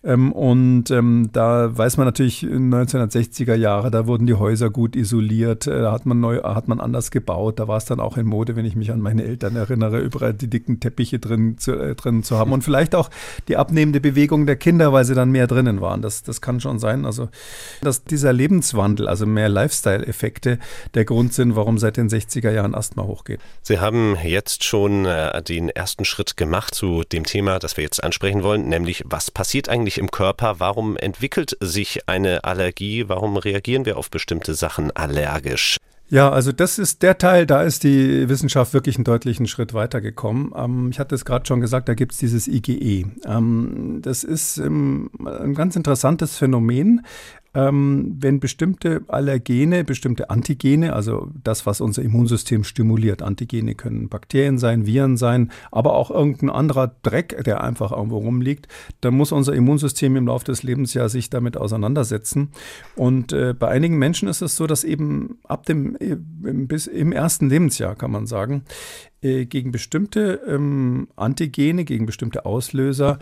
Und da weiß man natürlich, in neunzehnhundertsechziger Jahre, da wurden die Häuser gut isoliert, da hat man neu, hat man anders gebaut. Da war es dann auch in Mode, wenn ich mich an meine Eltern erinnere, überall die dicken Teppiche drin zu, äh, drin zu haben. Und vielleicht auch die abnehmende Bewegung der Kinder, weil sie dann mehr drinnen waren. Das, das kann schon sein. Also, dass dieser Lebenswandel, also mehr Lifestyle-Effekte, der Grund sind, warum seit den sechziger Jahren Asthma hochgeht. Sie haben jetzt schon äh, den ersten Schritt gemacht zu dem Thema, das wir jetzt ansprechen wollen, nämlich was passiert eigentlich im Körper? Warum entwickelt sich eine Allergie? Warum reagieren wir auf bestimmte Sachen allergisch? Ja, also das ist der Teil, da ist die Wissenschaft wirklich einen deutlichen Schritt weitergekommen. Ähm, ich hatte es gerade schon gesagt, da gibt es dieses I G E. Ähm, das ist ähm, ein ganz interessantes Phänomen. Ähm, wenn bestimmte Allergene, bestimmte Antigene, also das, was unser Immunsystem stimuliert, Antigene können Bakterien sein, Viren sein, aber auch irgendein anderer Dreck, der einfach irgendwo rumliegt, dann muss unser Immunsystem im Laufe des Lebens ja sich damit auseinandersetzen. Und äh, bei einigen Menschen ist es so, dass eben ab dem, bis im ersten Lebensjahr, kann man sagen, äh, gegen bestimmte ähm, Antigene, gegen bestimmte Auslöser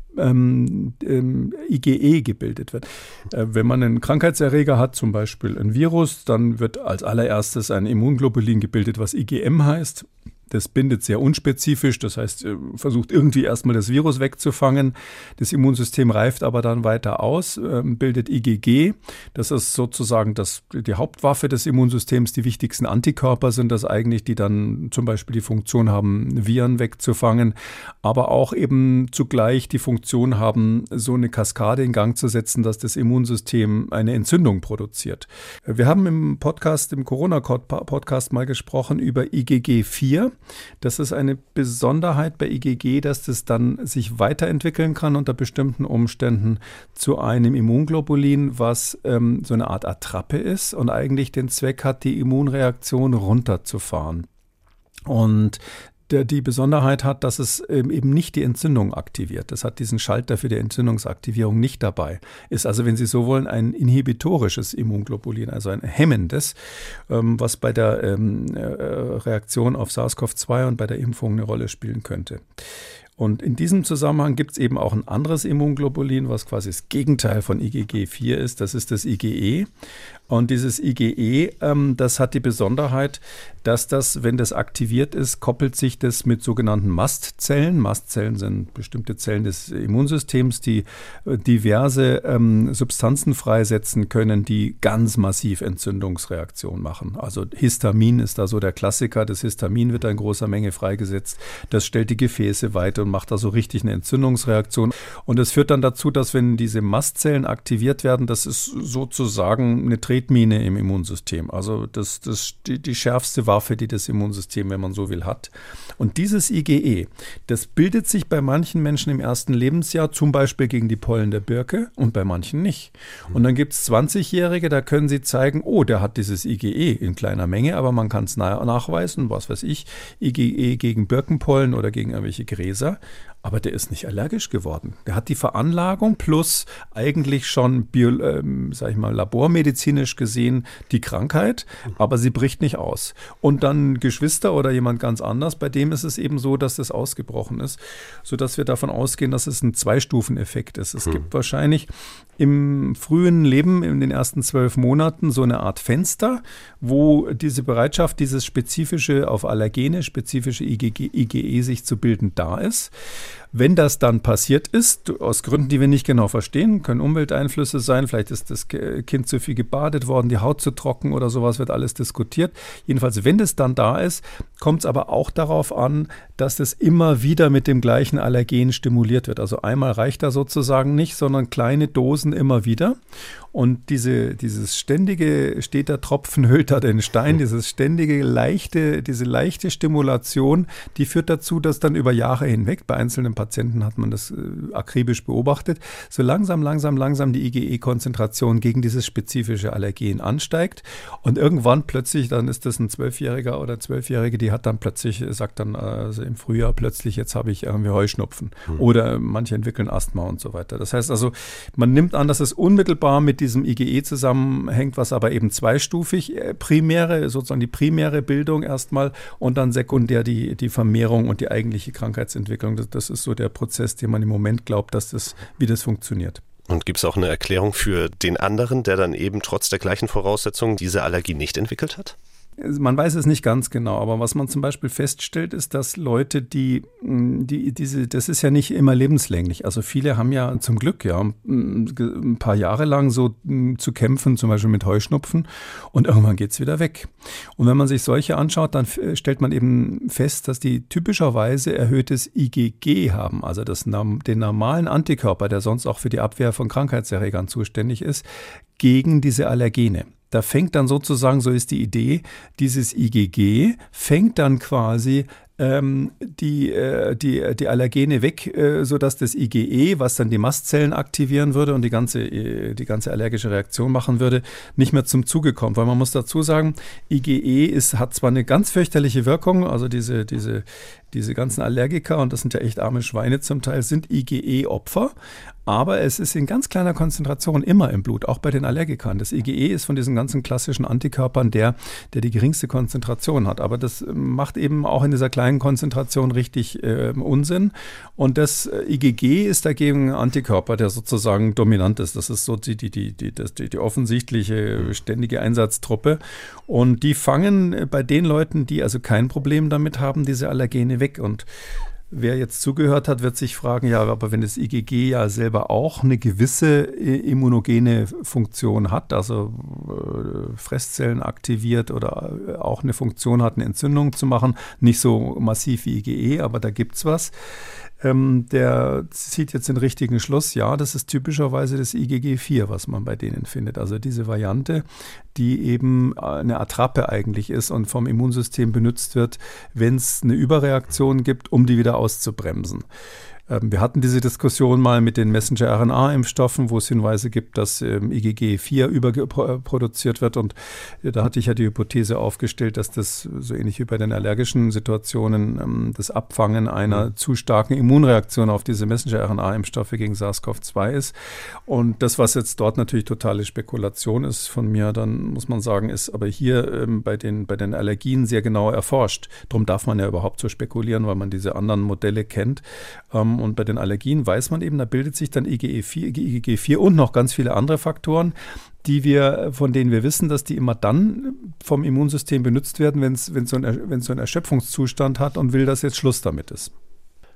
Ähm, ähm, I G E gebildet wird. Äh, wenn man einen Krankheitserreger hat, zum Beispiel ein Virus, dann wird als allererstes ein Immunglobulin gebildet, was I G M heißt. Das bindet sehr unspezifisch, das heißt, versucht irgendwie erstmal das Virus wegzufangen. Das Immunsystem reift aber dann weiter aus, bildet I G G. Das ist sozusagen das, die Hauptwaffe des Immunsystems. Die wichtigsten Antikörper sind das eigentlich, die dann zum Beispiel die Funktion haben, Viren wegzufangen, aber auch eben zugleich die Funktion haben, so eine Kaskade in Gang zu setzen, dass das Immunsystem eine Entzündung produziert. Wir haben im Podcast, im Corona-Podcast mal gesprochen über I G G vier. Das ist eine Besonderheit bei I G G, dass das dann sich weiterentwickeln kann unter bestimmten Umständen zu einem Immunglobulin, was ähm, so eine Art Attrappe ist und eigentlich den Zweck hat, die Immunreaktion runterzufahren. Und die Besonderheit hat, dass es eben nicht die Entzündung aktiviert. Das hat diesen Schalter für die Entzündungsaktivierung nicht dabei. Ist also, wenn Sie so wollen, ein inhibitorisches Immunglobulin, also ein hemmendes, was bei der Reaktion auf SARS-C o V zwei und bei der Impfung eine Rolle spielen könnte. Und in diesem Zusammenhang gibt es eben auch ein anderes Immunglobulin, was quasi das Gegenteil von I G G vier ist. Das ist das I G E. Und dieses I G E, ähm, das hat die Besonderheit, dass das, wenn das aktiviert ist, koppelt sich das mit sogenannten Mastzellen. Mastzellen sind bestimmte Zellen des Immunsystems, die äh, diverse ähm, Substanzen freisetzen können, die ganz massiv Entzündungsreaktionen machen. Also Histamin ist da so der Klassiker. Das Histamin wird da in großer Menge freigesetzt. Das stellt die Gefäße weiter und macht da so richtig eine Entzündungsreaktion. Und das führt dann dazu, dass wenn diese Mastzellen aktiviert werden, das ist sozusagen eine Dreh Tretmine im Immunsystem. Also das, das, die, die schärfste Waffe, die das Immunsystem, wenn man so will, hat. Und dieses IgE, das bildet sich bei manchen Menschen im ersten Lebensjahr, zum Beispiel gegen die Pollen der Birke und bei manchen nicht. Und dann gibt es zwanzigjährige, da können sie zeigen, oh, der hat dieses IgE in kleiner Menge, aber man kann es nachweisen, was weiß ich, IgE gegen Birkenpollen oder gegen irgendwelche Gräser. Aber der ist nicht allergisch geworden. Der hat die Veranlagung plus eigentlich schon, bio, ähm, sag ich mal, labormedizinisch gesehen die Krankheit, aber sie bricht nicht aus. Und dann Geschwister oder jemand ganz anders, bei dem ist es eben so, dass das ausgebrochen ist, sodass wir davon ausgehen, dass es ein Zwei-Stufen-Effekt ist. Es hm. gibt wahrscheinlich im frühen Leben, in den ersten zwölf Monaten, so eine Art Fenster, wo diese Bereitschaft, dieses spezifische auf Allergene, spezifische IgG, IgE sich zu bilden, da ist. Wenn das dann passiert ist, aus Gründen, die wir nicht genau verstehen, können Umwelteinflüsse sein, vielleicht ist das Kind zu viel gebadet worden, die Haut zu trocken oder sowas, wird alles diskutiert. Jedenfalls, wenn das dann da ist, kommt es aber auch darauf an, dass das immer wieder mit dem gleichen Allergen stimuliert wird. Also einmal reicht da sozusagen nicht, sondern kleine Dosen immer wieder. Und diese, dieses ständige, steht der Tropfen, hüllt da den Stein, dieses ständige, leichte, diese leichte Stimulation, die führt dazu, dass dann über Jahre hinweg, bei einzelnen Patienten hat man das äh, akribisch beobachtet, so langsam, langsam, langsam die IgE-Konzentration gegen dieses spezifische Allergen ansteigt. Und irgendwann plötzlich, dann ist das ein Zwölfjähriger oder Zwölfjährige, die hat dann plötzlich, sagt dann also im Frühjahr plötzlich, jetzt habe ich irgendwie Heuschnupfen. Mhm. Oder manche entwickeln Asthma und so weiter. Das heißt also, man nimmt an, dass es unmittelbar mit diesem IgE zusammenhängt, was aber eben zweistufig, primäre, sozusagen die primäre Bildung erstmal und dann sekundär die, die Vermehrung und die eigentliche Krankheitsentwicklung. Das, das ist so der Prozess, den man im Moment glaubt, dass das, wie das funktioniert. Und gibt es auch eine Erklärung für den anderen, der dann eben trotz der gleichen Voraussetzungen diese Allergie nicht entwickelt hat? Man weiß es nicht ganz genau, aber was man zum Beispiel feststellt, ist, dass Leute, die, die diese, das ist ja nicht immer lebenslänglich. Also viele haben ja zum Glück ja ein paar Jahre lang so zu kämpfen, zum Beispiel mit Heuschnupfen, und irgendwann geht es wieder weg. Und wenn man sich solche anschaut, dann stellt man eben fest, dass die typischerweise erhöhtes IgG haben, also das, den normalen Antikörper, der sonst auch für die Abwehr von Krankheitserregern zuständig ist, gegen diese Allergene. Da fängt dann sozusagen, so ist die Idee, dieses IgG fängt dann quasi ähm, die, äh, die, die Allergene weg, äh, sodass das IgE, was dann die Mastzellen aktivieren würde und die ganze, äh, die ganze allergische Reaktion machen würde, nicht mehr zum Zuge kommt. Weil man muss dazu sagen, IgE ist, hat zwar eine ganz fürchterliche Wirkung, also diese, diese, diese ganzen Allergiker, und das sind ja echt arme Schweine zum Teil, sind IgE-Opfer. Aber es ist in ganz kleiner Konzentration immer im Blut, auch bei den Allergikern. Das IgE ist von diesen ganzen klassischen Antikörpern der, der die geringste Konzentration hat. Aber das macht eben auch in dieser kleinen Konzentration richtig äh, Unsinn. Und das IgG ist dagegen ein Antikörper, der sozusagen dominant ist. Das ist so die, die, die, die, die, die offensichtliche ständige Einsatztruppe. Und die fangen bei den Leuten, die also kein Problem damit haben, diese Allergene weg. Und wer jetzt zugehört hat, wird sich fragen, ja, aber wenn das IgG ja selber auch eine gewisse immunogene Funktion hat, also äh, Fresszellen aktiviert oder auch eine Funktion hat, eine Entzündung zu machen, nicht so massiv wie IgE, aber da gibt's was. Ähm, der zieht jetzt den richtigen Schluss, ja, das ist typischerweise das IgG vier, was man bei denen findet. Also diese Variante, die eben eine Attrappe eigentlich ist und vom Immunsystem benutzt wird, wenn es eine Überreaktion gibt, um die wieder auszubremsen. Wir hatten diese Diskussion mal mit den Messenger-R N A-Impfstoffen, wo es Hinweise gibt, dass ähm, IgG vier überproduziert wird. Und da hatte ich ja die Hypothese aufgestellt, dass das so ähnlich wie bei den allergischen Situationen ähm, das Abfangen einer mhm. zu starken Immunreaktion auf diese Messenger-R N A-Impfstoffe gegen SARS-C o V zwei ist. Und das, was jetzt dort natürlich totale Spekulation ist von mir, dann muss man sagen, ist aber hier ähm, bei den, bei den Allergien sehr genau erforscht. Darum darf man ja überhaupt so spekulieren, weil man diese anderen Modelle kennt. Ähm, Und bei den Allergien weiß man eben, da bildet sich dann IgE vier, IgG vier und noch ganz viele andere Faktoren, die wir, von denen wir wissen, dass die immer dann vom Immunsystem benutzt werden, wenn es wenn so ein, wenn so ein Erschöpfungszustand hat und will, dass jetzt Schluss damit ist.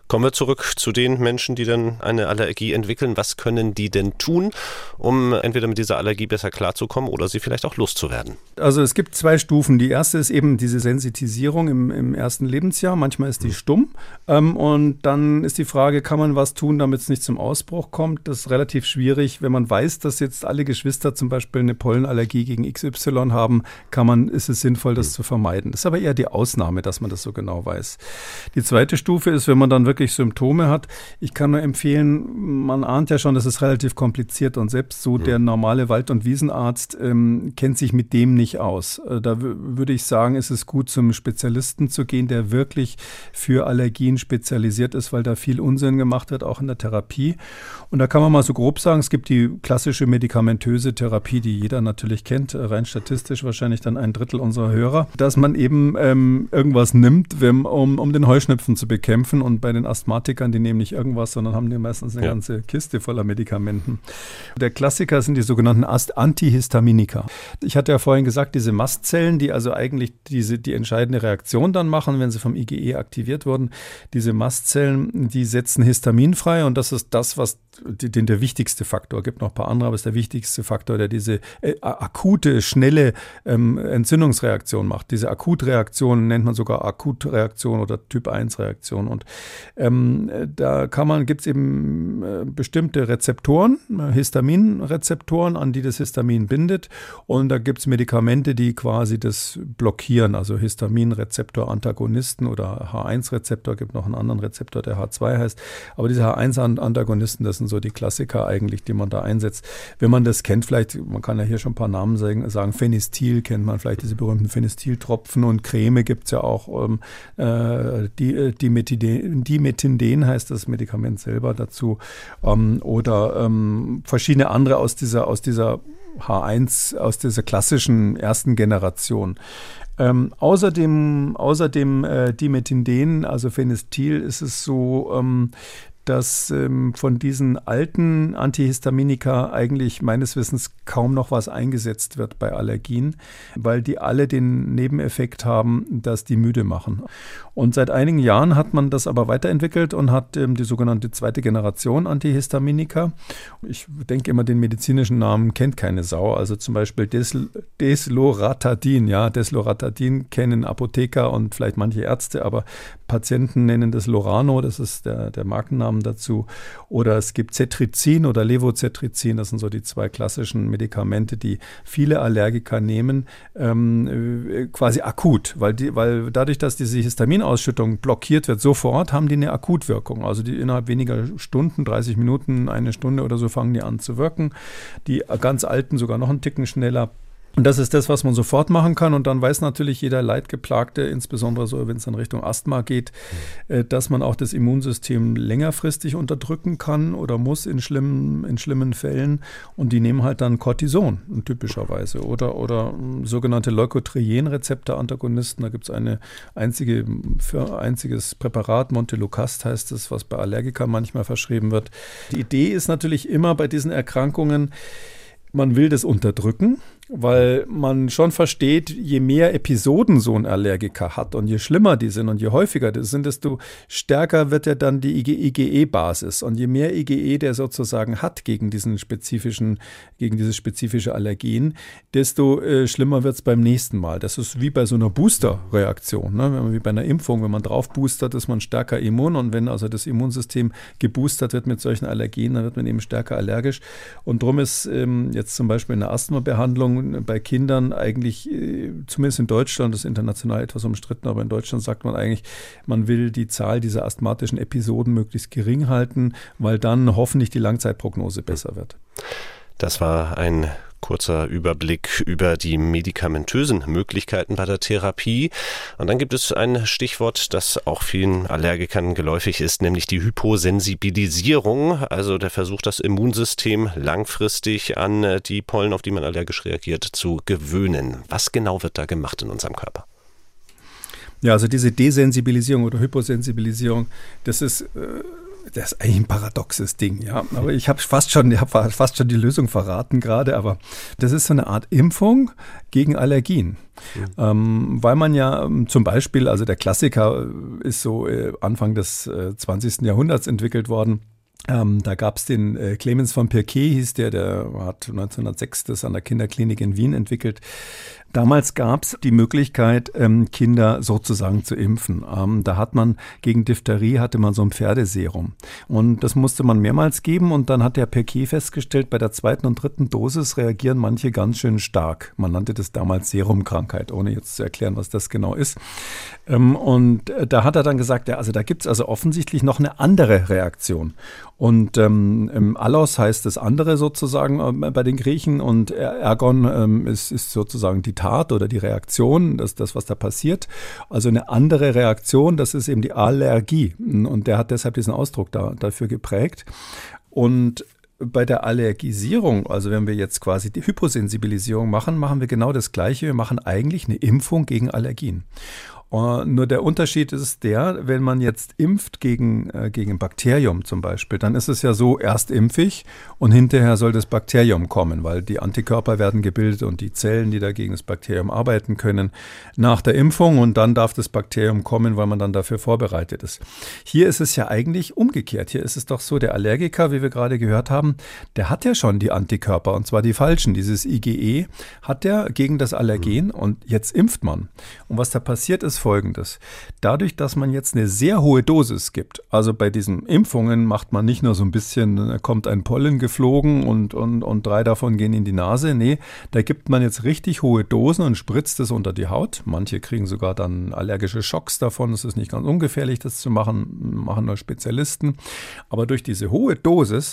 Kommen wir zurück zu den Menschen, die dann eine Allergie entwickeln. Was können die denn tun, um entweder mit dieser Allergie besser klarzukommen oder sie vielleicht auch loszuwerden? Also es gibt zwei Stufen. Die erste ist eben diese Sensitisierung im, im ersten Lebensjahr. Manchmal ist die stumm. Ähm, und dann ist die Frage, kann man was tun, damit es nicht zum Ausbruch kommt? Das ist relativ schwierig. Wenn man weiß, dass jetzt alle Geschwister zum Beispiel eine Pollenallergie gegen X Y haben, kann man, ist es sinnvoll, das zu vermeiden. Das ist aber eher die Ausnahme, dass man das so genau weiß. Die zweite Stufe ist, wenn man dann wirklich Symptome hat. Ich kann nur empfehlen, man ahnt ja schon, das ist relativ kompliziert und selbst so der normale Wald- und Wiesenarzt ähm, kennt sich mit dem nicht aus. Äh, da w- würde ich sagen, ist es gut, zum Spezialisten zu gehen, der wirklich für Allergien spezialisiert ist, weil da viel Unsinn gemacht wird, auch in der Therapie. Und da kann man mal so grob sagen, es gibt die klassische medikamentöse Therapie, die jeder natürlich kennt, rein statistisch wahrscheinlich dann ein Drittel unserer Hörer, dass man eben ähm, irgendwas nimmt, wenn, um, um den Heuschnupfen zu bekämpfen. Und bei den Asthmatikern, die nehmen nicht irgendwas, sondern haben die meistens eine ja. ganze Kiste voller Medikamenten. Der Klassiker sind die sogenannten Antihistaminika. Ich hatte ja vorhin gesagt, diese Mastzellen, die also eigentlich diese, die entscheidende Reaktion dann machen, wenn sie vom IgE aktiviert wurden, diese Mastzellen, die setzen Histamin frei und das ist das, was den der wichtigste Faktor, gibt noch ein paar andere, aber ist der wichtigste Faktor, der diese äh, akute, schnelle ähm, Entzündungsreaktion macht. Diese Akutreaktion nennt man sogar Akutreaktion oder Typ eins Reaktion. Und ähm, da kann man, gibt es eben äh, bestimmte Rezeptoren, äh, Histaminrezeptoren, an die das Histamin bindet. Und da gibt es Medikamente, die quasi das blockieren, also Histaminrezeptor-Antagonisten oder H eins Rezeptor, gibt noch einen anderen Rezeptor, der H zwei heißt. Aber diese H eins Antagonisten, das sind so die Klassiker eigentlich, die man da einsetzt. Wenn man das kennt, vielleicht, man kann ja hier schon ein paar Namen sagen, sagen Phenestil kennt man, vielleicht diese berühmten Phenestiltropfen und Creme gibt es ja auch. Ähm, äh, die, Dimethinden, Dimethinden heißt das Medikament selber dazu. Ähm, oder ähm, verschiedene andere aus dieser, aus dieser H eins, aus dieser klassischen ersten Generation. Ähm, außerdem, außerdem äh, Dimethinden, also Phenestil, ist es so, ähm, dass ähm, von diesen alten Antihistaminika eigentlich meines Wissens kaum noch was eingesetzt wird bei Allergien, weil die alle den Nebeneffekt haben, dass die müde machen. Und seit einigen Jahren hat man das aber weiterentwickelt und hat ähm, die sogenannte zweite Generation Antihistaminika. Ich denke immer, den medizinischen Namen kennt keine Sau. Also zum Beispiel Desl- Desloratadin. Ja, Desloratadin kennen Apotheker und vielleicht manche Ärzte, aber Patienten nennen das Lorano, das ist der, der Markennamen dazu. Oder es gibt Cetrizin oder Levocetrizin, das sind so die zwei klassischen Medikamente, die viele Allergiker nehmen, ähm, quasi akut, weil, die, weil dadurch, dass diese Histaminausschüttung blockiert wird, sofort haben die eine Akutwirkung. Also die innerhalb weniger Stunden, dreißig Minuten, eine Stunde oder so fangen die an zu wirken. Die ganz alten sogar noch einen Ticken schneller. Und das ist das, was man sofort machen kann. Und dann weiß natürlich jeder Leidgeplagte, insbesondere so, wenn es in Richtung Asthma geht, mhm. dass man auch das Immunsystem längerfristig unterdrücken kann oder muss in schlimmen, in schlimmen Fällen. Und die nehmen halt dann Cortison typischerweise oder, oder sogenannte Leukotrienrezeptor-Antagonisten. Da gibt es eine einzige, für einziges Präparat, Montelukast heißt es, was bei Allergikern manchmal verschrieben wird. Die Idee ist natürlich immer bei diesen Erkrankungen, man will das unterdrücken, weil man schon versteht, je mehr Episoden so ein Allergiker hat und je schlimmer die sind und je häufiger die sind, desto stärker wird ja dann die IgE-Basis. Und je mehr IgE der sozusagen hat gegen diesen spezifischen, gegen diese spezifische Allergien, desto äh, schlimmer wird es beim nächsten Mal. Das ist wie bei so einer Booster-Reaktion, ne? Wenn man, wie bei einer Impfung, wenn man drauf boostert, ist man stärker immun und wenn also das Immunsystem geboostert wird mit solchen Allergien, dann wird man eben stärker allergisch. Und darum ist ähm, jetzt zum Beispiel in der Asthma-Behandlung bei Kindern eigentlich, zumindest in Deutschland, das ist international etwas umstritten, aber in Deutschland sagt man eigentlich, man will die Zahl dieser asthmatischen Episoden möglichst gering halten, weil dann hoffentlich die Langzeitprognose besser wird. Das war ein kurzer Überblick über die medikamentösen Möglichkeiten bei der Therapie. Und dann gibt es ein Stichwort, das auch vielen Allergikern geläufig ist, nämlich die Hyposensibilisierung, also der Versuch, das Immunsystem langfristig an die Pollen, auf die man allergisch reagiert, zu gewöhnen. Was genau wird da gemacht in unserem Körper? Ja, also diese Desensibilisierung oder Hyposensibilisierung, das ist äh, Das ist eigentlich ein paradoxes Ding, ja. Aber ich habe fast schon, ich habe fast schon die Lösung verraten gerade, aber das ist so eine Art Impfung gegen Allergien. Mhm. Ähm, weil man ja zum Beispiel, also der Klassiker ist so äh, Anfang des äh, zwanzigsten Jahrhunderts entwickelt worden. Ähm, da gab es den äh, Clemens von Pirquet, hieß der, der hat neunzehnhundertsechs das an der Kinderklinik in Wien entwickelt. Damals gab es die Möglichkeit, ähm, Kinder sozusagen zu impfen. Ähm, da hat man gegen Diphtherie hatte man so ein Pferdeserum. Und das musste man mehrmals geben. Und dann hat der Pirquet festgestellt, bei der zweiten und dritten Dosis reagieren manche ganz schön stark. Man nannte das damals Serumkrankheit, ohne jetzt zu erklären, was das genau ist. Ähm, und da hat er dann gesagt, ja, also da gibt es also offensichtlich noch eine andere Reaktion. Und ähm, Allos heißt das andere sozusagen äh, bei den Griechen und Ergon ähm, ist, ist sozusagen die Tat oder die Reaktion, das das, was da passiert. Also eine andere Reaktion, das ist eben die Allergie. Und der hat deshalb diesen Ausdruck da, dafür geprägt. Und bei der Allergisierung, also wenn wir jetzt quasi die Hyposensibilisierung machen, machen wir genau das Gleiche. Wir machen eigentlich eine Impfung gegen Allergien. Uh, nur der Unterschied ist der, wenn man jetzt impft gegen, äh, gegen ein Bakterium zum Beispiel, dann ist es ja so, erst impfig und hinterher soll das Bakterium kommen, weil die Antikörper werden gebildet und die Zellen, die da gegen das Bakterium arbeiten können, nach der Impfung und dann darf das Bakterium kommen, weil man dann dafür vorbereitet ist. Hier ist es ja eigentlich umgekehrt. Hier ist es doch so, der Allergiker, wie wir gerade gehört haben, der hat ja schon die Antikörper und zwar die falschen. Dieses IgE hat der gegen das Allergen mhm. und jetzt impft man. Und was da passiert ist, Folgendes. Dadurch, dass man jetzt eine sehr hohe Dosis gibt, also bei diesen Impfungen macht man nicht nur so ein bisschen, da kommt ein Pollen geflogen und, und, und drei davon gehen in die Nase. Nee, da gibt man jetzt richtig hohe Dosen und spritzt es unter die Haut. Manche kriegen sogar dann allergische Schocks davon. Es ist nicht ganz ungefährlich, das zu machen, machen nur Spezialisten. Aber durch diese hohe Dosis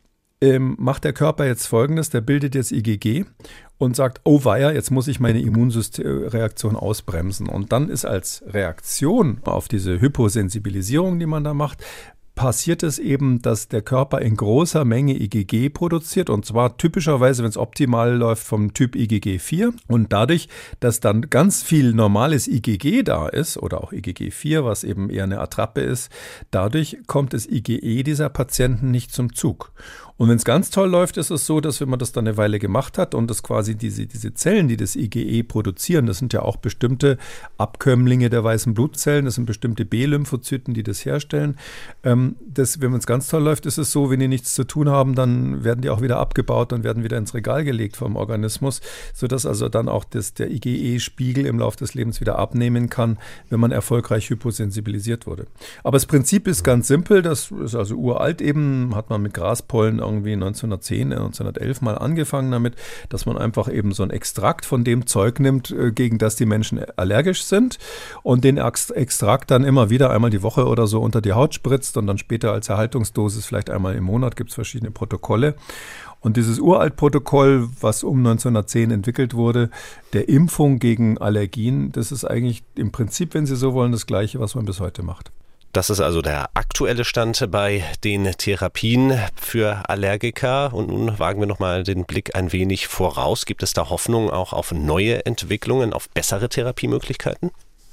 ähm, macht der Körper jetzt Folgendes, der bildet jetzt IgG und sagt, oh weia, jetzt muss ich meine Immunsystemreaktion ausbremsen. Und dann ist als Reaktion auf diese Hyposensibilisierung, die man da macht, passiert es eben, dass der Körper in großer Menge IgG produziert und zwar typischerweise, wenn es optimal läuft, vom Typ I G G vier und dadurch, dass dann ganz viel normales IgG da ist oder auch I G G vier, was eben eher eine Attrappe ist, dadurch kommt das IgE dieser Patienten nicht zum Zug. Und wenn es ganz toll läuft, ist es so, dass wenn man das dann eine Weile gemacht hat und das quasi diese, diese Zellen, die das IgE produzieren, das sind ja auch bestimmte Abkömmlinge der weißen Blutzellen, das sind bestimmte B-Lymphozyten, die das herstellen. Ähm, das, wenn es ganz toll läuft, ist es so, wenn die nichts zu tun haben, dann werden die auch wieder abgebaut und werden wieder ins Regal gelegt vom Organismus, sodass also dann auch das, der IgE-Spiegel im Laufe des Lebens wieder abnehmen kann, wenn man erfolgreich hyposensibilisiert wurde. Aber das Prinzip ist ganz simpel, das ist also uralt eben, hat man mit Graspollen irgendwie neunzehnhundertzehn, neunzehnhundertelf mal angefangen damit, dass man einfach eben so ein Extrakt von dem Zeug nimmt, gegen das die Menschen allergisch sind und den Extrakt dann immer wieder einmal die Woche oder so unter die Haut spritzt und dann später als Erhaltungsdosis vielleicht einmal im Monat, gibt es verschiedene Protokolle. Und dieses Uraltprotokoll, was um neunzehnhundertzehn entwickelt wurde, der Impfung gegen Allergien, das ist eigentlich im Prinzip, wenn Sie so wollen, das Gleiche, was man bis heute macht. Das ist also der aktuelle Stand bei den Therapien für Allergiker. Und nun wagen wir nochmal den Blick ein wenig voraus. Gibt es da Hoffnung auch auf neue Entwicklungen, auf bessere Therapiemöglichkeiten?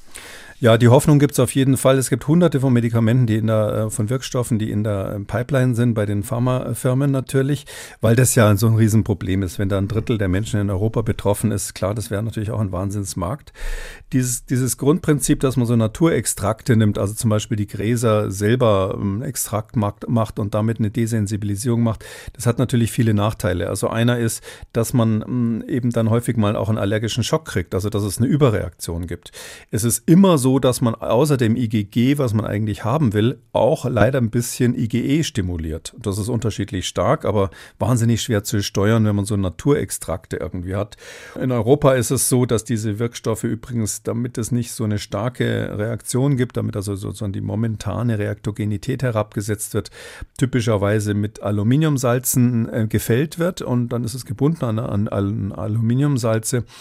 Ja, die Hoffnung gibt es auf jeden Fall. Es gibt hunderte von Medikamenten, die in der, von Wirkstoffen, die in der Pipeline sind, bei den Pharmafirmen natürlich, weil das ja so ein Riesenproblem ist. Wenn da ein Drittel der Menschen in Europa betroffen ist, klar, das wäre natürlich auch ein Wahnsinnsmarkt. Dieses, dieses Grundprinzip, dass man so Naturextrakte nimmt, also zum Beispiel die Gräser selber einen Extrakt macht und damit eine Desensibilisierung macht, das hat natürlich viele Nachteile. Also einer ist, dass man eben dann häufig mal auch einen allergischen Schock kriegt, also dass es eine Überreaktion gibt. Es ist immer so, dass man außer dem IgG, was man eigentlich haben will, auch leider ein bisschen IgE stimuliert. Das ist unterschiedlich stark, aber wahnsinnig schwer zu steuern, wenn man so Naturextrakte irgendwie hat. In Europa ist es so, dass diese Wirkstoffe übrigens, damit es nicht so eine starke Reaktion gibt, damit also sozusagen die momentane Reaktogenität herabgesetzt wird, typischerweise mit Aluminiumsalzen äh, gefällt wird und dann ist es gebunden an, an, an Aluminiumsalze.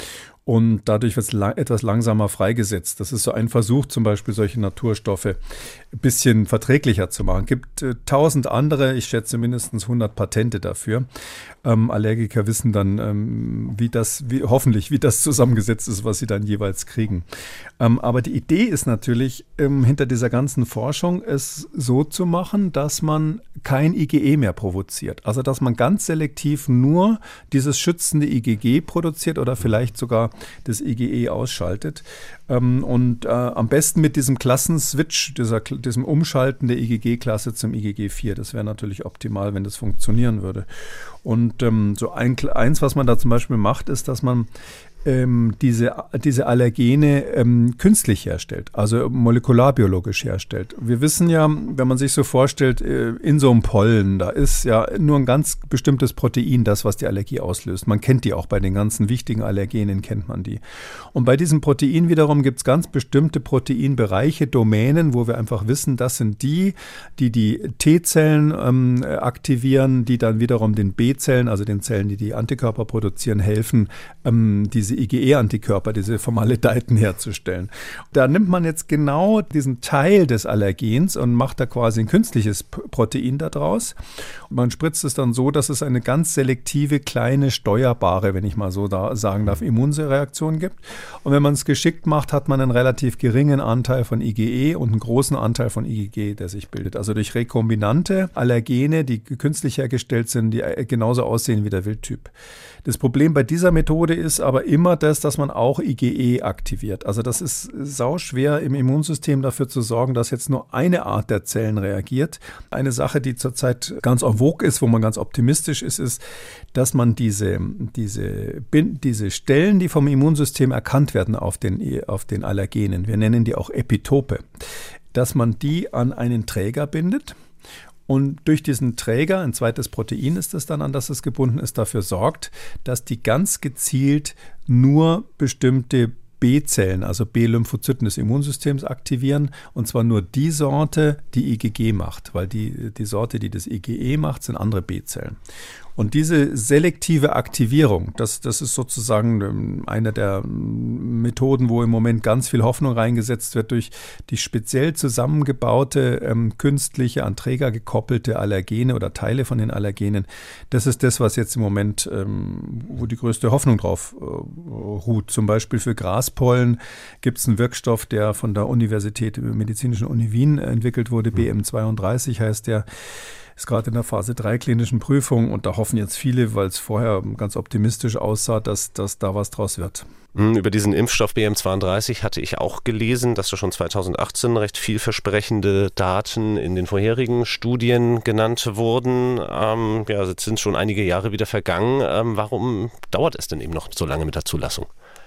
und dadurch wird es la- etwas langsamer freigesetzt. Das ist so ein Versuch, zum Beispiel solche Naturstoffe ein bisschen verträglicher zu machen. Es gibt äh, tausend andere, ich schätze mindestens hundert Patente dafür. Ähm, Allergiker wissen dann, ähm, wie das, wie, hoffentlich, wie das zusammengesetzt ist, was sie dann jeweils kriegen. Ähm, aber die Idee ist natürlich, ähm, hinter dieser ganzen Forschung es so zu machen, dass man kein I G E mehr provoziert. Also, dass man ganz selektiv nur dieses schützende I G G produziert oder vielleicht sogar das I G E ausschaltet. Ähm, und äh, am besten mit diesem Klassenswitch, dieser, diesem Umschalten der I G G-Klasse zum I G G vier. Das wäre natürlich optimal, wenn das funktionieren würde. Und ähm, so ein, eins, was man da zum Beispiel macht, ist, dass man ähm, diese, diese Allergene ähm, künstlich herstellt, also molekularbiologisch herstellt. Wir wissen ja, wenn man sich so vorstellt, äh, in so einem Pollen, da ist ja nur ein ganz bestimmtes Protein das, was die Allergie auslöst. Man kennt die auch, bei den ganzen wichtigen Allergenen kennt man die. Und bei diesem Protein wiederum gibt es ganz bestimmte Proteinbereiche, Domänen, wo wir einfach wissen, das sind die, die die T-Zellen ähm, aktivieren, die dann wiederum den B-Zellen, also den Zellen, die die Antikörper produzieren, helfen, ähm, diese I G E-Antikörper, diese Formaledeiten herzustellen. Da nimmt man jetzt genau diesen Teil des Allergens und macht da quasi ein künstliches Protein daraus. Und man spritzt es dann so, dass es eine ganz selektive, kleine, steuerbare, wenn ich mal so da sagen darf, Immunreaktion gibt. Und wenn man es geschickt macht, hat man einen relativ geringen Anteil von I G E und einen großen Anteil von I G G, der sich bildet. Also durch rekombinante Allergene, die künstlich hergestellt sind, die genauso aussehen wie der Wildtyp. Das Problem bei dieser Methode ist aber immer das, dass man auch I G E aktiviert. Also das ist sauschwer im Immunsystem dafür zu sorgen, dass jetzt nur eine Art der Zellen reagiert. Eine Sache, die zurzeit ganz en vogue ist, wo man ganz optimistisch ist, ist, dass man diese, diese, diese Stellen, die vom Immunsystem erkannt werden auf den, auf den Allergenen, wir nennen die auch Epitope, dass man die an einen Träger bindet. Und durch diesen Träger, ein zweites Protein ist es dann, an das es gebunden ist, dafür sorgt, dass die ganz gezielt nur bestimmte B-Zellen, also B-Lymphozyten des Immunsystems aktivieren, und zwar nur die Sorte, die I G G macht, weil die, die Sorte, die das I G E macht, sind andere B-Zellen. Und diese selektive Aktivierung, das, das ist sozusagen eine der Methoden, wo im Moment ganz viel Hoffnung reingesetzt wird durch die speziell zusammengebaute, ähm, künstliche, an Träger gekoppelte Allergene oder Teile von den Allergenen. Das ist das, was jetzt im Moment, ähm, wo die größte Hoffnung drauf äh, ruht. Zum Beispiel für Graspollen gibt es einen Wirkstoff, der von der Universität, Medizinischen Uni Wien entwickelt wurde, B M zweiunddreißig heißt der. Ist gerade in der Phase drei klinischen Prüfung und da hoffen jetzt viele, weil es vorher ganz optimistisch aussah, dass, dass da was draus wird. Über diesen Impfstoff B M zweiunddreißig hatte ich auch gelesen, dass da schon zweitausendachtzehn recht vielversprechende Daten in den vorherigen Studien genannt wurden. Ähm, ja, jetzt sind schon einige Jahre wieder vergangen. Ähm, warum dauert es denn eben noch so lange mit der Zulassung?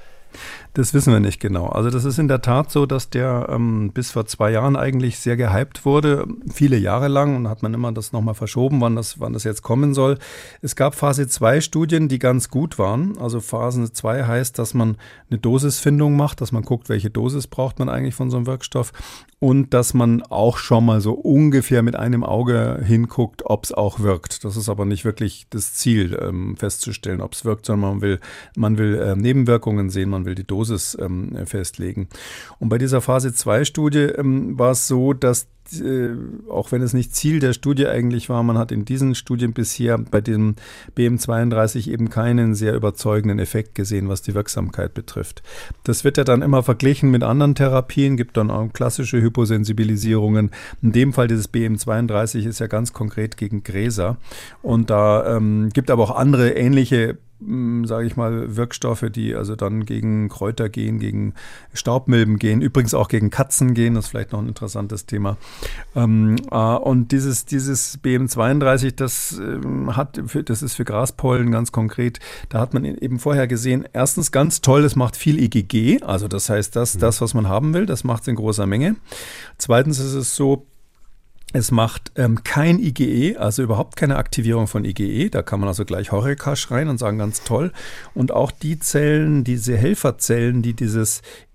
Das wissen wir nicht genau. Also das ist in der Tat so, dass der ähm, bis vor zwei Jahren eigentlich sehr gehypt wurde, viele Jahre lang, und hat man immer das nochmal verschoben, wann das, wann das jetzt kommen soll. Es gab Phase zwei Studien, die ganz gut waren. Also Phase zwei heißt, dass man eine Dosisfindung macht, dass man guckt, welche Dosis braucht man eigentlich von so einem Wirkstoff, und dass man auch schon mal so ungefähr mit einem Auge hinguckt, ob es auch wirkt. Das ist aber nicht wirklich das Ziel, ähm, festzustellen, ob es wirkt, sondern man will, man will äh, Nebenwirkungen sehen, man will die Dosis ähm, festlegen. Und bei dieser Phase zwei Studie ähm, war es so, dass äh, auch wenn es nicht Ziel der Studie eigentlich war, man hat in diesen Studien bisher bei dem B M zweiunddreißig eben keinen sehr überzeugenden Effekt gesehen, was die Wirksamkeit betrifft. Das wird ja dann immer verglichen mit anderen Therapien, gibt dann auch klassische Hyposensibilisierungen. In dem Fall dieses B M zweiunddreißig ist ja ganz konkret gegen Gräser, und da ähm, gibt aber auch andere ähnliche, sage ich mal, Wirkstoffe, die also dann gegen Kräuter gehen, gegen Staubmilben gehen, übrigens auch gegen Katzen gehen, das ist vielleicht noch ein interessantes Thema. Ähm, äh, und dieses, dieses B M zweiunddreißig, das ähm, hat, für, das ist für Graspollen ganz konkret, da hat man eben vorher gesehen, erstens ganz toll, es macht viel I G G, also das heißt, das, das was man haben will, das macht es in großer Menge. Zweitens ist es so, es macht ähm, kein I G E, also überhaupt keine Aktivierung von I G E. Da kann man also gleich Horeca schreien und sagen, ganz toll. Und auch die Zellen, diese Helferzellen, die dieses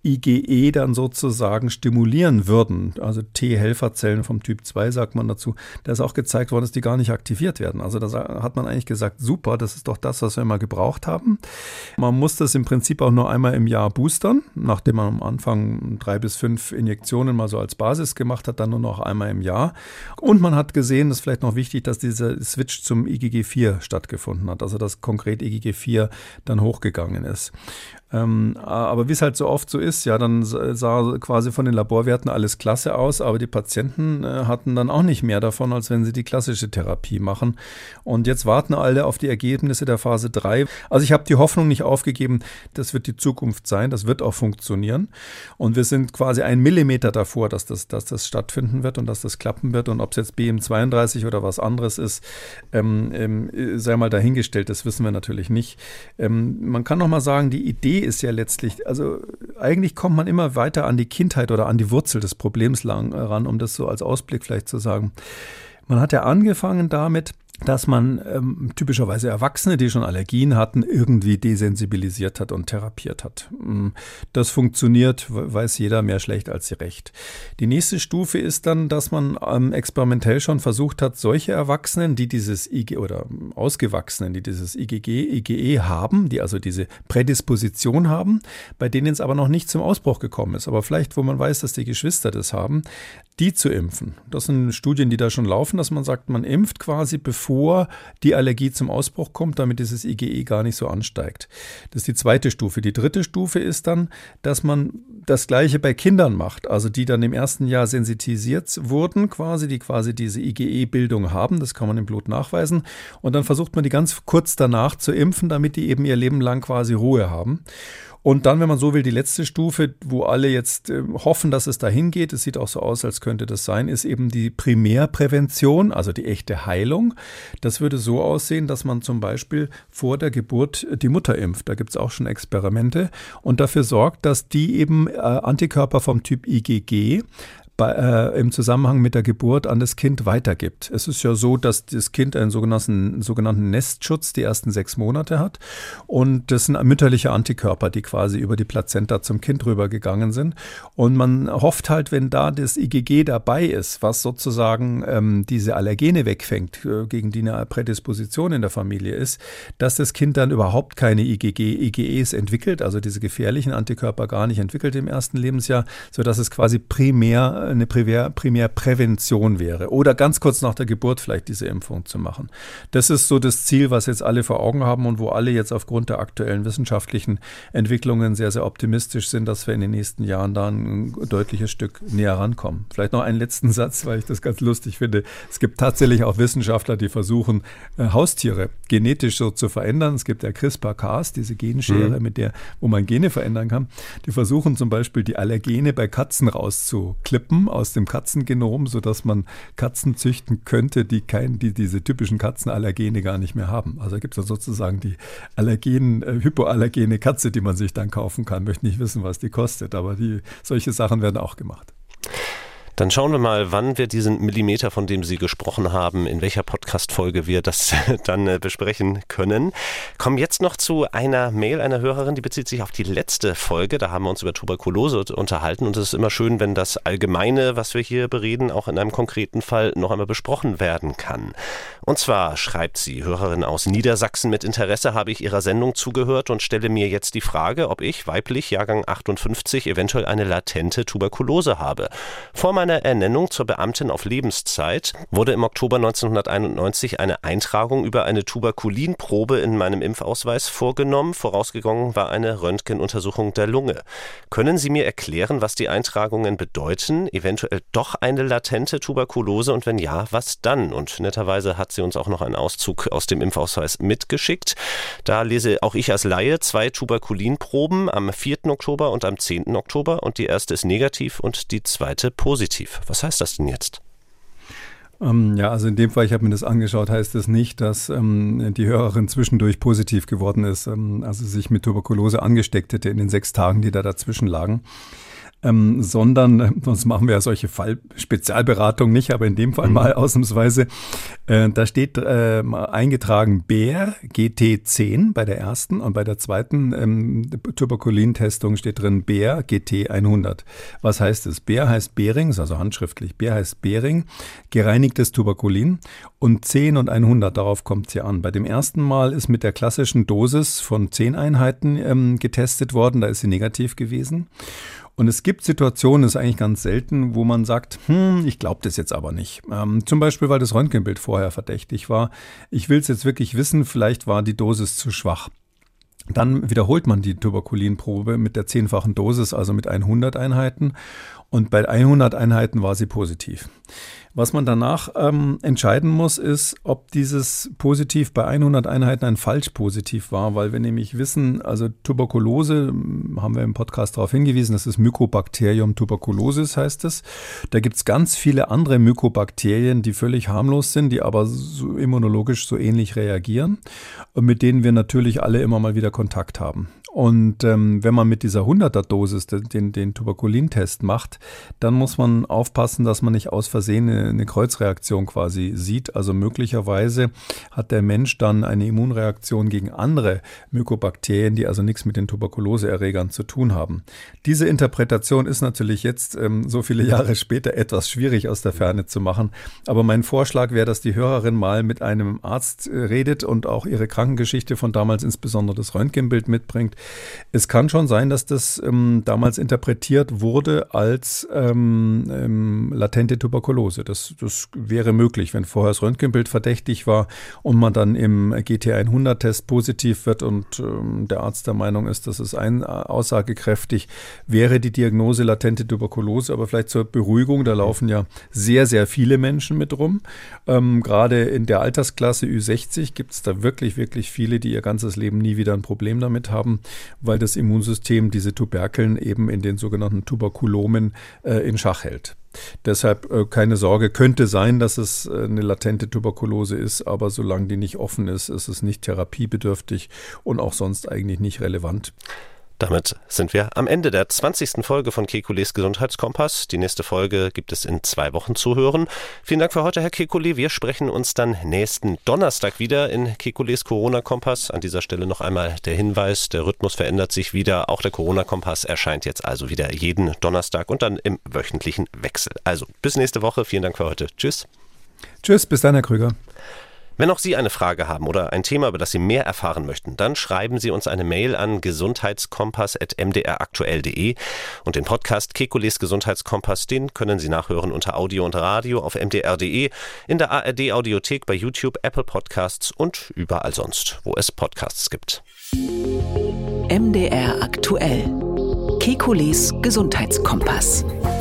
I G E dann sozusagen stimulieren würden, also T-Helferzellen vom Typ zwei sagt man dazu, da ist auch gezeigt worden, dass die gar nicht aktiviert werden. Also da hat man eigentlich gesagt, super, das ist doch das, was wir immer gebraucht haben. Man muss das im Prinzip auch nur einmal im Jahr boostern, nachdem man am Anfang drei bis fünf Injektionen mal so als Basis gemacht hat, dann nur noch einmal im Jahr. Und man hat gesehen, das ist vielleicht noch wichtig, dass dieser Switch zum I G G vier stattgefunden hat, also dass konkret I G G vier dann hochgegangen ist. Ähm, aber wie es halt so oft so ist, ja, dann sah quasi von den Laborwerten alles klasse aus, aber die Patienten äh, hatten dann auch nicht mehr davon, als wenn sie die klassische Therapie machen. Und jetzt warten alle auf die Ergebnisse der Phase drei. Also ich habe die Hoffnung nicht aufgegeben, das wird die Zukunft sein, das wird auch funktionieren. Und wir sind quasi einen Millimeter davor, dass das, dass das stattfinden wird und dass das klappen wird. Und ob es jetzt B M zweiunddreißig oder was anderes ist, ähm, ähm, sei mal dahingestellt, das wissen wir natürlich nicht. Ähm, man kann noch mal sagen, die Idee ist ja letztlich, also eigentlich kommt man immer weiter an die Kindheit oder an die Wurzel des Problems lang ran, um das so als Ausblick vielleicht zu sagen. Man hat ja angefangen damit, dass man ähm, typischerweise Erwachsene, die schon Allergien hatten, irgendwie desensibilisiert hat und therapiert hat. Das funktioniert, weiß jeder, mehr schlecht als recht. Die nächste Stufe ist dann, dass man ähm, experimentell schon versucht hat, solche Erwachsenen, die dieses I G oder Ausgewachsenen, die dieses I G G, I G E haben, die also diese Prädisposition haben, bei denen es aber noch nicht zum Ausbruch gekommen ist, aber vielleicht, wo man weiß, dass die Geschwister das haben, die zu impfen. Das sind Studien, die da schon laufen, dass man sagt, man impft quasi, bevor die Allergie zum Ausbruch kommt, damit dieses I G E gar nicht so ansteigt. Das ist die zweite Stufe. Die dritte Stufe ist dann, dass man das Gleiche bei Kindern macht, also die dann im ersten Jahr sensitisiert wurden, quasi, die quasi diese I G E-Bildung haben, das kann man im Blut nachweisen. Und dann versucht man die ganz kurz danach zu impfen, damit die eben ihr Leben lang quasi Ruhe haben. Und dann, wenn man so will, die letzte Stufe, wo alle jetzt äh, hoffen, dass es dahin geht, es sieht auch so aus, als könnte das sein, ist eben die Primärprävention, also die echte Heilung. Das würde so aussehen, dass man zum Beispiel vor der Geburt die Mutter impft. Da gibt es auch schon Experimente und dafür sorgt, dass die eben äh, Antikörper vom Typ I G G Bei, äh, im Zusammenhang mit der Geburt an das Kind weitergibt. Es ist ja so, dass das Kind einen sogenannten, sogenannten Nestschutz die ersten sechs Monate hat und das sind mütterliche Antikörper, die quasi über die Plazenta zum Kind rübergegangen sind und man hofft halt, wenn da das I G G dabei ist, was sozusagen ähm, diese Allergene wegfängt, äh, gegen die eine Prädisposition in der Familie ist, dass das Kind dann überhaupt keine I G G, I G Es entwickelt, also diese gefährlichen Antikörper gar nicht entwickelt im ersten Lebensjahr, sodass es quasi primär eine Primär, Primärprävention wäre oder ganz kurz nach der Geburt vielleicht diese Impfung zu machen. Das ist so das Ziel, was jetzt alle vor Augen haben und wo alle jetzt aufgrund der aktuellen wissenschaftlichen Entwicklungen sehr, sehr optimistisch sind, dass wir in den nächsten Jahren da ein deutliches Stück näher rankommen. Vielleicht noch einen letzten Satz, weil ich das ganz lustig finde. Es gibt tatsächlich auch Wissenschaftler, die versuchen, Haustiere genetisch so zu verändern. Es gibt ja CRISPR-Cas, diese Genschere, mhm. mit der, wo man Gene verändern kann. Die versuchen zum Beispiel die Allergene bei Katzen rauszuklippen aus dem Katzengenom, sodass man Katzen züchten könnte, die kein, die diese typischen Katzenallergene gar nicht mehr haben. Also gibt es sozusagen die Allergen, äh, hypoallergene Katze, die man sich dann kaufen kann. Möchte nicht wissen, was die kostet, aber die, solche Sachen werden auch gemacht. Dann schauen wir mal, wann wir diesen Millimeter, von dem Sie gesprochen haben, in welcher Podcast-Folge wir das dann äh, besprechen können. Kommen jetzt noch zu einer Mail einer Hörerin, die bezieht sich auf die letzte Folge. Da haben wir uns über Tuberkulose unterhalten und es ist immer schön, wenn das Allgemeine, was wir hier bereden, auch in einem konkreten Fall noch einmal besprochen werden kann. Und zwar schreibt sie, Hörerin aus Niedersachsen, mit Interesse habe ich Ihrer Sendung zugehört und stelle mir jetzt die Frage, ob ich, weiblich, Jahrgang achtundfünfzig, eventuell eine latente Tuberkulose habe. Vor meiner Ernennung zur Beamtin auf Lebenszeit wurde im Oktober neunzehnhunderteinundneunzig eine Eintragung über eine Tuberkulinprobe in meinem Impfausweis vorgenommen. Vorausgegangen war eine Röntgenuntersuchung der Lunge. Können Sie mir erklären, was die Eintragungen bedeuten? Eventuell doch eine latente Tuberkulose und wenn ja, was dann? Und netterweise hat sie uns auch noch einen Auszug aus dem Impfausweis mitgeschickt. Da lese auch ich als Laie zwei Tuberkulinproben am vierten Oktober und am zehnten Oktober und die erste ist negativ und die zweite positiv. Was heißt das denn jetzt? Ähm, ja, also in dem Fall, ich habe mir das angeschaut, heißt es das nicht, dass ähm, die Hörerin zwischendurch positiv geworden ist, ähm, also sich mit Tuberkulose angesteckt hätte in den sechs Tagen, die da dazwischen lagen. ähm, sondern, äh, sonst machen wir ja solche Fall-Spezialberatungen nicht, aber in dem Fall mal ausnahmsweise, äh, da steht äh, eingetragen Bär G T zehn bei der ersten und bei der zweiten ähm, Tuberkulin-Testung steht drin Bär G T hundert. Was heißt es? Bär heißt Behring, also handschriftlich, Bär heißt Behring, gereinigtes Tuberkulin und zehn und hundert, darauf kommt es hier an. Bei dem ersten Mal ist mit der klassischen Dosis von zehn Einheiten ähm, getestet worden, da ist sie negativ gewesen. Und es gibt Situationen, das ist eigentlich ganz selten, wo man sagt, hm, ich glaube das jetzt aber nicht. Ähm, zum Beispiel, weil das Röntgenbild vorher verdächtig war. Ich will es jetzt wirklich wissen, vielleicht war die Dosis zu schwach. Dann wiederholt man die Tuberkulinprobe mit der zehnfachen Dosis, also mit hundert Einheiten. Und bei hundert Einheiten war sie positiv. Was man danach ähm, entscheiden muss, ist, ob dieses Positiv bei hundert Einheiten ein Falsch-Positiv war, weil wir nämlich wissen, also Tuberkulose, haben wir im Podcast darauf hingewiesen, das ist Mycobacterium tuberculosis, heißt es. Da gibt es ganz viele andere Mykobakterien, die völlig harmlos sind, die aber so immunologisch so ähnlich reagieren und mit denen wir natürlich alle immer mal wieder Kontakt haben. Und ähm, wenn man mit dieser hunderter-Dosis den, den Tuberkulintest macht, dann muss man aufpassen, dass man nicht aus Versehen eine, eine Kreuzreaktion quasi sieht. Also möglicherweise hat der Mensch dann eine Immunreaktion gegen andere Mykobakterien, die also nichts mit den Tuberkuloseerregern zu tun haben. Diese Interpretation ist natürlich jetzt ähm, so viele Jahre später etwas schwierig aus der Ferne zu machen. Aber mein Vorschlag wäre, dass die Hörerin mal mit einem Arzt äh, redet und auch ihre Krankengeschichte von damals, insbesondere das Röntgenbild, mitbringt. Es kann schon sein, dass das ähm, damals interpretiert wurde als ähm, ähm, latente Tuberkulose. Das, das wäre möglich, wenn vorher das Röntgenbild verdächtig war und man dann im G T hundert-Test positiv wird und ähm, der Arzt der Meinung ist, das ist ein, aussagekräftig, wäre die Diagnose latente Tuberkulose. Aber vielleicht zur Beruhigung, da laufen ja sehr, sehr viele Menschen mit rum. Ähm, gerade in der Altersklasse Ü sechzig gibt es da wirklich, wirklich viele, die ihr ganzes Leben nie wieder ein Problem damit haben, weil das Immunsystem diese Tuberkeln eben in den sogenannten Tuberkulomen äh, in Schach hält. Deshalb äh, keine Sorge, könnte sein, dass es äh, eine latente Tuberkulose ist, aber solange die nicht offen ist, ist es nicht therapiebedürftig und auch sonst eigentlich nicht relevant. Damit sind wir am Ende der zwanzigsten Folge von Kekules Gesundheitskompass. Die nächste Folge gibt es in zwei Wochen zu hören. Vielen Dank für heute, Herr Kekulé. Wir sprechen uns dann nächsten Donnerstag wieder in Kekules Corona-Kompass. An dieser Stelle noch einmal der Hinweis, der Rhythmus verändert sich wieder. Auch der Corona-Kompass erscheint jetzt also wieder jeden Donnerstag und dann im wöchentlichen Wechsel. Also bis nächste Woche. Vielen Dank für heute. Tschüss. Tschüss, bis dann, Herr Krüger. Wenn auch Sie eine Frage haben oder ein Thema, über das Sie mehr erfahren möchten, dann schreiben Sie uns eine Mail an gesundheitskompass at m d r aktuell punkt d e und den Podcast Kekules Gesundheitskompass, den können Sie nachhören unter Audio und Radio auf m d r punkt d e, in der A R D Audiothek, bei YouTube, Apple Podcasts und überall sonst, wo es Podcasts gibt. M D R aktuell. Kekules Gesundheitskompass.